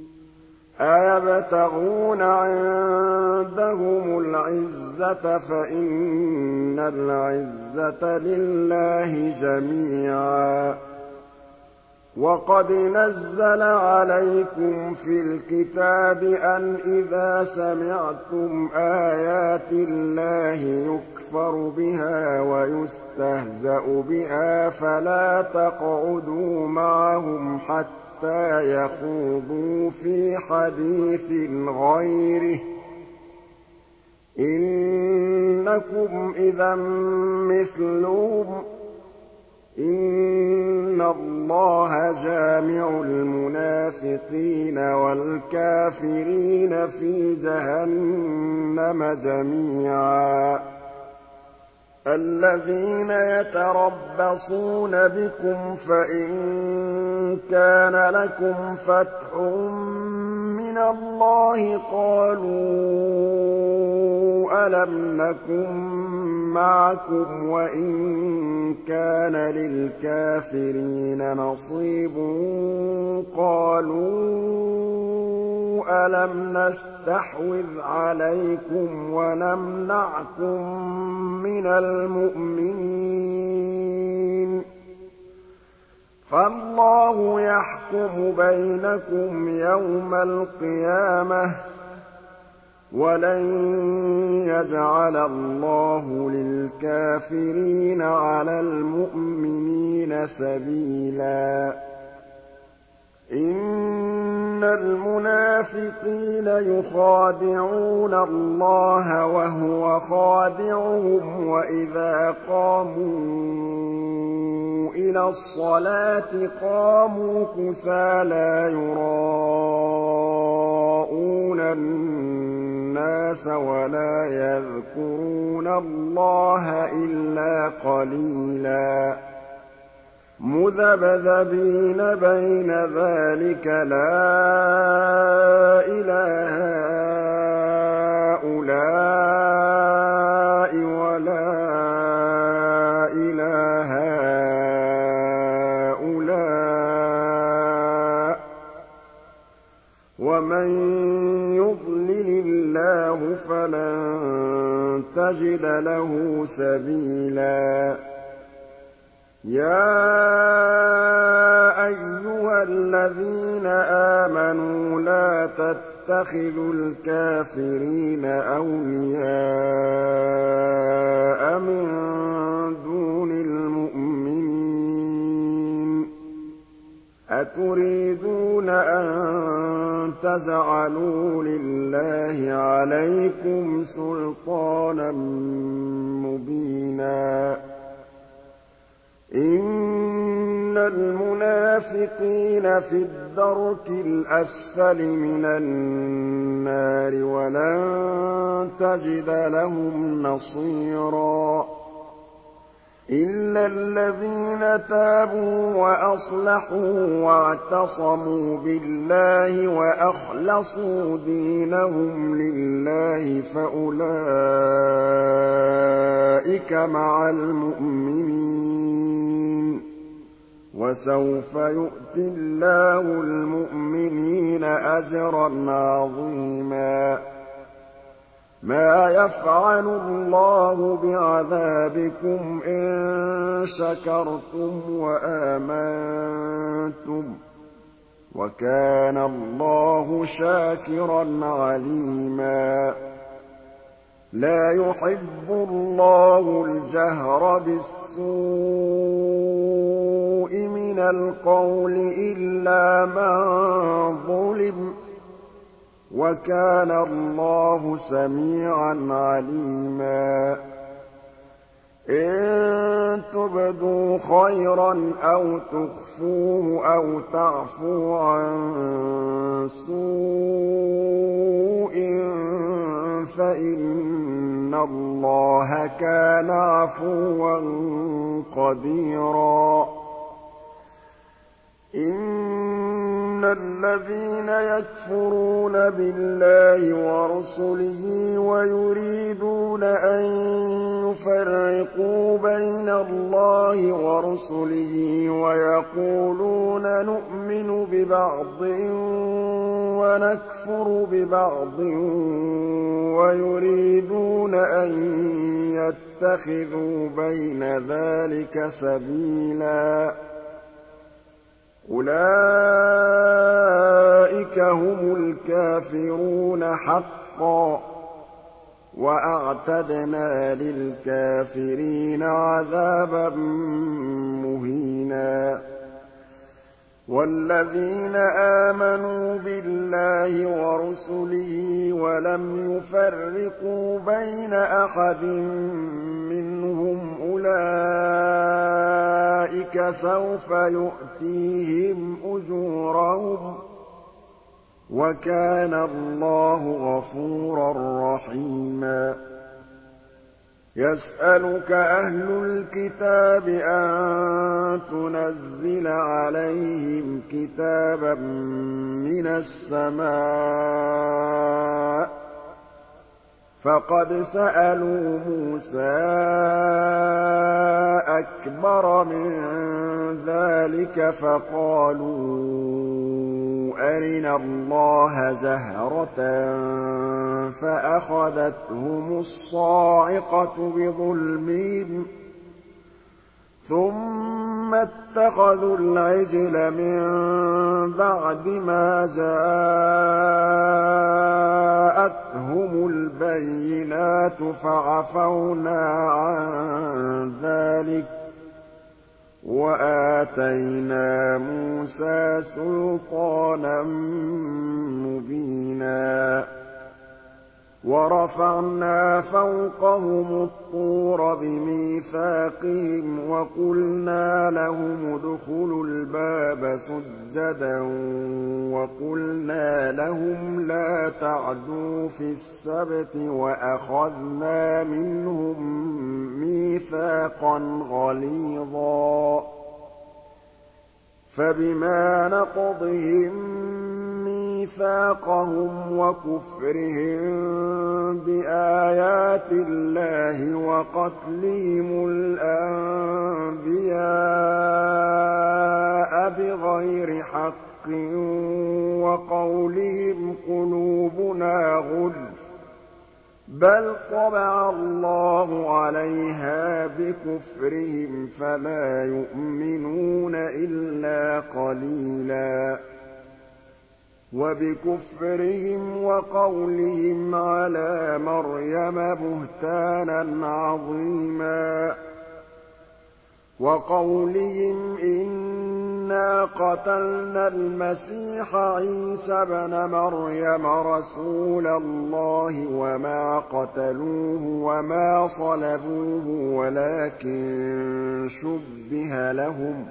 أيبتغون عندهم العزة فإن العزة لله جميعا وقد نزل عليكم في الكتاب أن إذا سمعتم آيات الله يكفر بها ويستهزأ بها فلا تقعدوا معهم حتى يخوضوا في حديث غيره إنكم إذا مثلهم إن الله جامع المنافقين والكافرين في جهنم جميعا الذين يتربصون بكم فإن كان لكم فتح من الله قالوا ألم نكن معكم وإن كان للكافرين نصيب قالوا ألم نستحوذ عليكم ونمنعكم من المؤمنين فالله يحكم بينكم يوم القيامة ولن يجعل الله للكافرين على المؤمنين سبيلا إن المنافقين يخادعون الله وهو خادعهم وإذا قاموا إلى الصلاة قاموا كسالى يراءون الناس ولا يذكرون الله إلا قليلا مذبذبين بين ذلك لا إله هؤلاء ولا إله هؤلاء ومن يضلل الله فلن تجد له سبيلا يَا أَيُّهَا الَّذِينَ آمَنُوا لَا تَتَّخِذُوا الْكَافِرِينَ أَوْلِيَاءَ مِن دُونِ الْمُؤْمِنِينَ ۚ أَتُرِيدُونَ أَن تَجْعَلُوا لِلَّهِ عَلَيْكُمْ سُلْطَانًا مُّبِينًا إِنَّ الْمُنَافِقِينَ فِي الدَّرْكِ الْأَسْفَلِ مِنَ النَّارِ وَلَن تَجِدَ لَهُمْ نَصِيرًا إِلَّا الَّذِينَ تَابُوا وَأَصْلَحُوا وَاعْتَصَمُوا بِاللَّهِ وَأَخْلَصُوا دِينَهُمْ لِلَّهِ فَأُولَٰئِكَ مَعَ الْمُؤْمِنِينَ ۖ وَسَوْفَ يُؤْتِ اللَّهُ الْمُؤْمِنِينَ أَجْرًا عَظِيمًا مَا يَفْعَلُ اللَّهُ بِعَذَابِكُمْ إِن شَكَرْتُمْ وَآمَنتُمْ ۚ وَكَانَ اللَّهُ شَاكِرًا عَلِيمًا لَا يُحِبُّ اللَّهُ الْجَهْرَ بِالسُّوءِ مِنَ الْقَوْلِ إِلَّا مَن ظُلِمَ ۚ وَكَانَ اللَّهُ سَمِيعًا عَلِيمًا إِن تُبْدُوا خَيْرًا أَوْ تُخْفُوهُ أَوْ تَعْفُوا عَن سُوءٍ فَإِنَّ اللَّهَ كَانَ عَفُوًّا قَدِيرًا إِنَّ الَّذِينَ يَكْفُرُونَ بِاللَّهِ وَرُسُلِهِ وَيُرِيدُونَ أَن يُفَرِّقُوا بَيْنَ اللَّهِ وَرُسُلِهِ وَيَقُولُونَ نُؤْمِنُ بِبَعْضٍ وَنَكْفُرُ بِبَعْضٍ وَيُرِيدُونَ أَن يَتَّخِذُوا بَيْنَ ذَٰلِكَ سَبِيلًا أُولَٰئِكَ هُمُ الْكَافِرُونَ حَقًّا ۚ وَأَعْتَدْنَا لِلْكَافِرِينَ عَذَابًا مُّهِينًا وَالَّذِينَ آمَنُوا بِاللَّهِ وَرُسُلِهِ وَلَمْ يُفَرِّقُوا بَيْنَ أَحَدٍ مِّنْهُمْ أُولَٰئِكَ سَوْفَ يُؤْتِيهِمْ أُجُورَهُمْ ۗ وَكَانَ اللَّهُ غَفُورًا رَّحِيمًا يَسْأَلُكَ أَهْلُ الْكِتَابِ أَن تُنَزِّلَ عَلَيْهِمْ كِتَابًا مِّنَ السَّمَاءِ ۚ فَقَدْ سَأَلُوا مُوسَىٰ أَكْبَرَ مِن ذَٰلِكَ فَقَالُوا أَرِنَا اللَّهَ جَهْرَةً فَأَخَذَتْهُمُ الصَّاعِقَةُ بِظُلْمِهِمْ ثُمَّ اتَّخَذُوا الْعِجْلَ مِن بَعْدِ مَا جَاءَتْهُمُ الْبَيِّنَاتُ فَعَفَوْنَا عَن ذَٰلِكَ ۚ وَآتَيْنَا مُوسَىٰ سُلْطَانًا مُّبِينًا وَرَفَعْنَا فَوْقَهُمُ الطُّورَ بِمِيثَاقِهِمْ وَقُلْنَا لَهُمُ ادْخُلُوا الْبَابَ سُجَّدًا وَقُلْنَا لَهُمْ لَا تَعْدُوا فِي السَّبْتِ وَأَخَذْنَا مِنْهُم مِّيثَاقًا غَلِيظًا فَبِمَا نَقْضِهِم مِّيثَاقَهُمْ وَكُفْرِهِم بِآيَاتِ اللَّهِ وَقَتْلِهِمُ الْأَنبِيَاءَ بِغَيْرِ حَقٍّ وَقَوْلِهِمْ قُلُوبُنَا غُلْفٌ ۚ بل طبع الله عليها بكفرهم فلا يؤمنون إلا قليلا وبكفرهم وقولهم على مريم بهتانا عظيما وقولهم إنا قتلنا المسيح عيسى ابن مريم رسول الله وما قتلوه وما صلبوه ولكن شبه لهم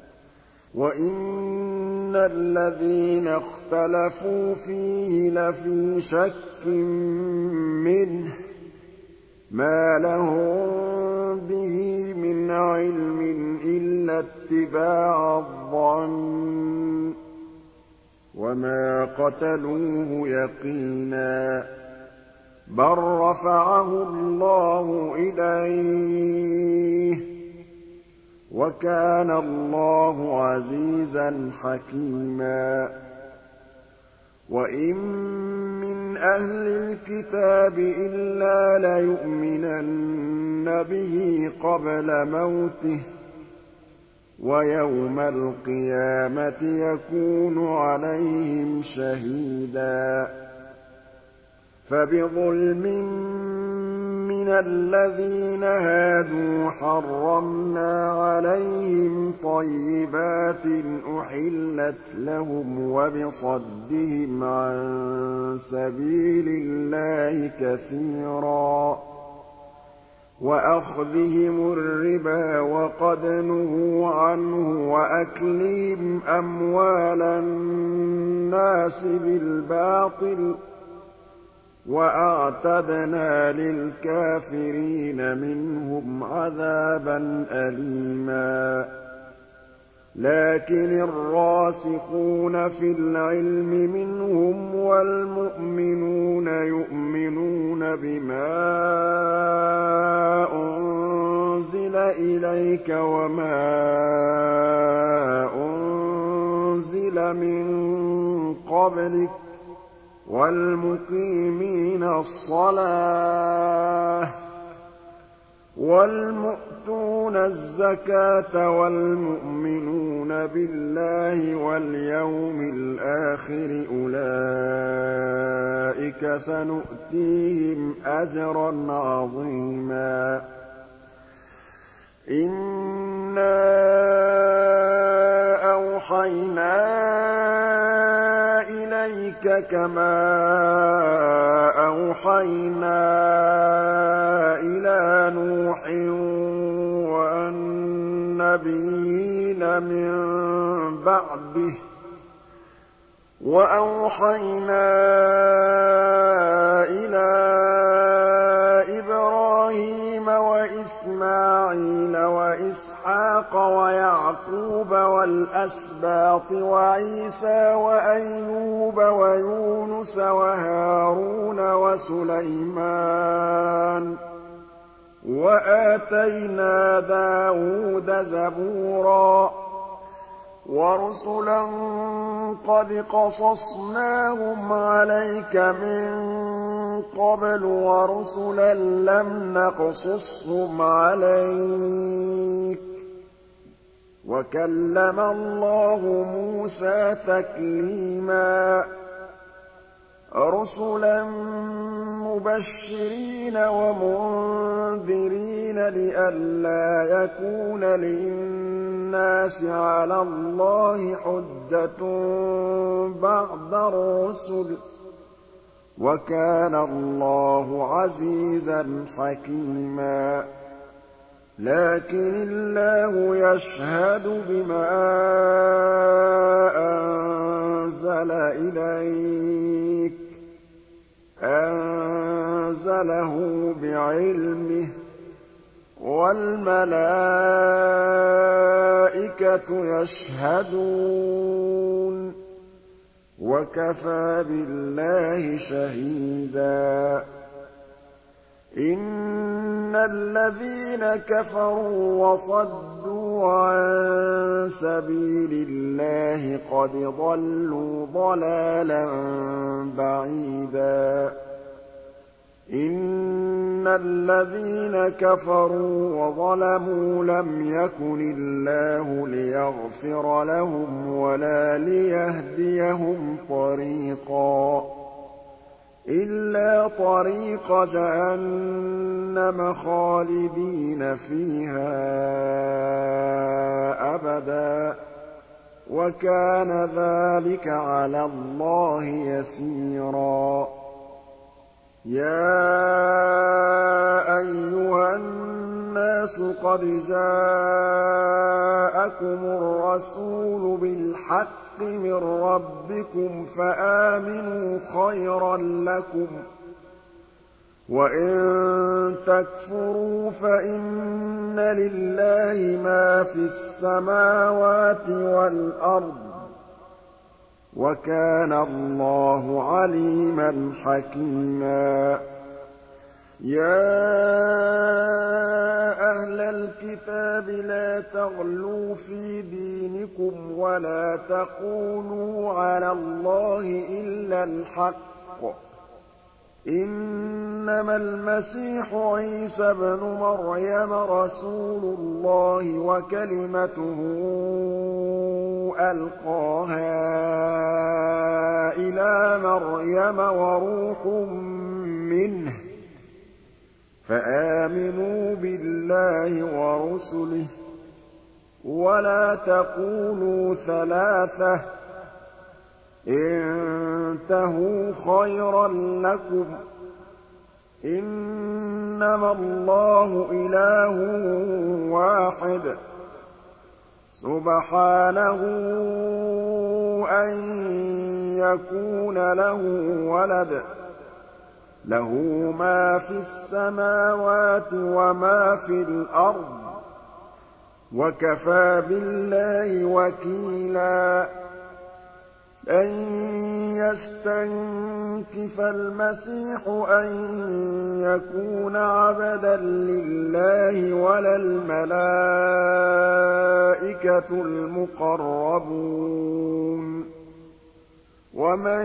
وإن الذين اختلفوا فيه لفي شك منه ما لهم به من علم إلا اتباع الظن وما قتلوه يقينا بل رفعه الله إليه وكان الله عزيزا حكيما وإن من أهل الكتاب إلا ليؤمنن به قبل موته ويوم القيامة يكون عليهم شهيدا فبظلم من الذين هادوا حرمنا عليهم طيبات أحلت لهم وبصدهم عن سبيل الله كثيرا وأخذهم الربا وقد نهوا عنه وأكلهم أموال الناس بالباطل وأعتدنا للكافرين منهم عذابا أليما لكن الراسخون في العلم منهم والمؤمنون يؤمنون بما أنزل إليك وما أنزل من قبلك والمقيمين الصلاة والمؤتون الزكاة والمؤمنون بالله واليوم الآخر أولئك سنؤتيهم أجرا عظيما إنا أوحينا إليك كما أوحينا إلى نوح والنبيين من بعده وأوحينا إلى إبراهيم وإسماعيل وإسحاق ويعقوب والأسباط وعيسى وأيوب ويونس وهارون وسليمان وآتينا داود زبورا ورسلا قد قصصناهم عليك من قبل ورسلا لم نقصصهم عليك وكلم الله موسى تكليما رسلا مبشرين ومنذرين لئلا يكون للناس على الله حجة بعد الرسل وكان الله عزيزا حكيما لكن الله يشهد بما أنزل إليك أنزله بعلمه والملائكة يشهدون وكفى بالله شهيدا إن الذين كفروا وصدوا عن سبيل الله قد ضلوا ضلالا بعيدا إِنَّ الَّذِينَ كَفَرُوا وَظَلَمُوا لَمْ يَكُنِ اللَّهُ لِيَغْفِرَ لَهُمْ وَلَا لِيَهْدِيَهُمْ طَرِيقًا إِلَّا طَرِيقَ جَهَنَّمَ خَالِدِينَ فِيهَا أَبَدًا ۚ وَكَانَ ذَٰلِكَ عَلَى اللَّهِ يَسِيرًا يَا أَيُّهَا النَّاسُ قَدْ جَاءَكُمُ الرَّسُولُ بِالْحَقِّ مِن رَّبِّكُمْ فَآمِنُوا خَيْرًا لَّكُمْ ۚ وَإِن تَكْفُرُوا فَإِنَّ لِلَّهِ مَا فِي السَّمَاوَاتِ وَالْأَرْضِ ۚ وَكَانَ اللَّهُ عَلِيمًا حَكِيمًا يَا أَهْلَ الْكِتَابِ لَا تَغْلُوا فِي دِينِكُمْ وَلَا تَقُولُوا عَلَى اللَّهِ إِلَّا الْحَقَّ ۚ إِنَّمَا الْمَسِيحُ عِيسَى ابْنُ مَرْيَمَ رَسُولُ اللَّهِ وَكَلِمَتُهُ أَلْقَاهَا إِلَىٰ مَرْيَمَ وَرُوحٌ مِّنْهُ ۖ فَآمِنُوا بِاللَّهِ وَرُسُلِهِ ۖ وَلَا تَقُولُوا ثَلَاثَةٌ ۚ انتهوا خيرا لكم ۚ إنما الله إله واحد ۖ سبحانه أن يكون له ولد ۖ له ما في السماوات وما في الأرض ۖ وكفى بالله وكيلا لن يستنكف المسيح أن يكون عبدا لله ولا الملائكة المقربون ومن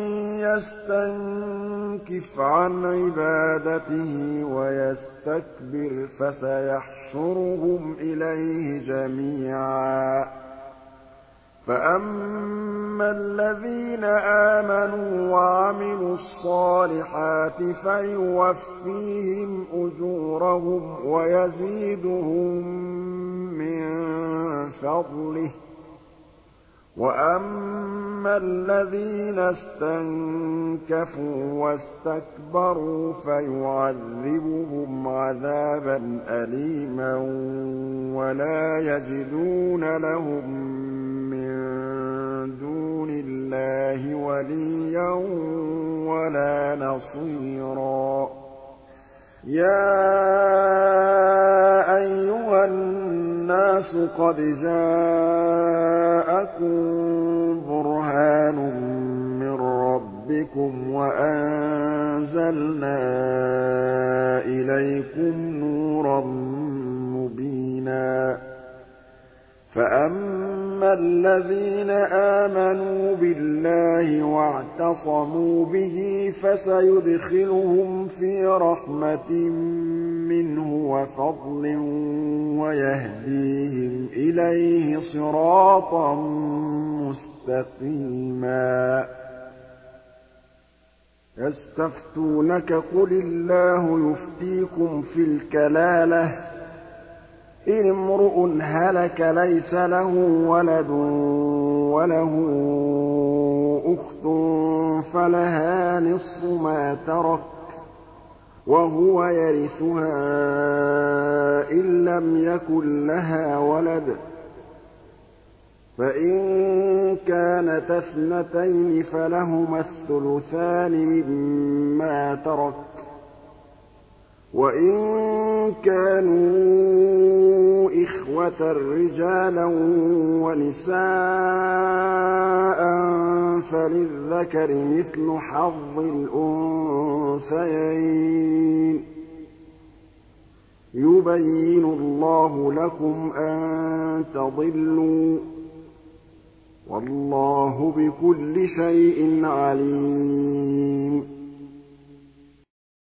يستنكف عن عبادته ويستكبر فسيحشرهم إليه جميعا فأما الذين آمنوا وعملوا الصالحات فيوفيهم أجورهم ويزيدهم من فضله وأما الذين استنكفوا واستكبروا فيعذبهم عذابا أليما ولا يجدون لهم من دون الله وليا ولا نصيرا يا أيها الناس قد جاءكم برهان من ربكم وأنزلنا إليكم نورا مبينا فأما الذين آمنوا بالله واعتصموا به فسيدخلهم في رحمة منه وفضل ويهديهم إليه صراطا مستقيما يستفتونك قل الله يفتيكم في الكلالة إن امرؤ هلك ليس له ولد وله أخت فلها نصف ما ترك وهو يرثها إن لم يكن لها ولد فإن كانت اثنتين فلهما الثلثان مما ترك وإن كانوا إخوة رجالا ونساء فللذكر مثل حظ الأنثيين يبين الله لكم أن تضلوا والله بكل شيء عليم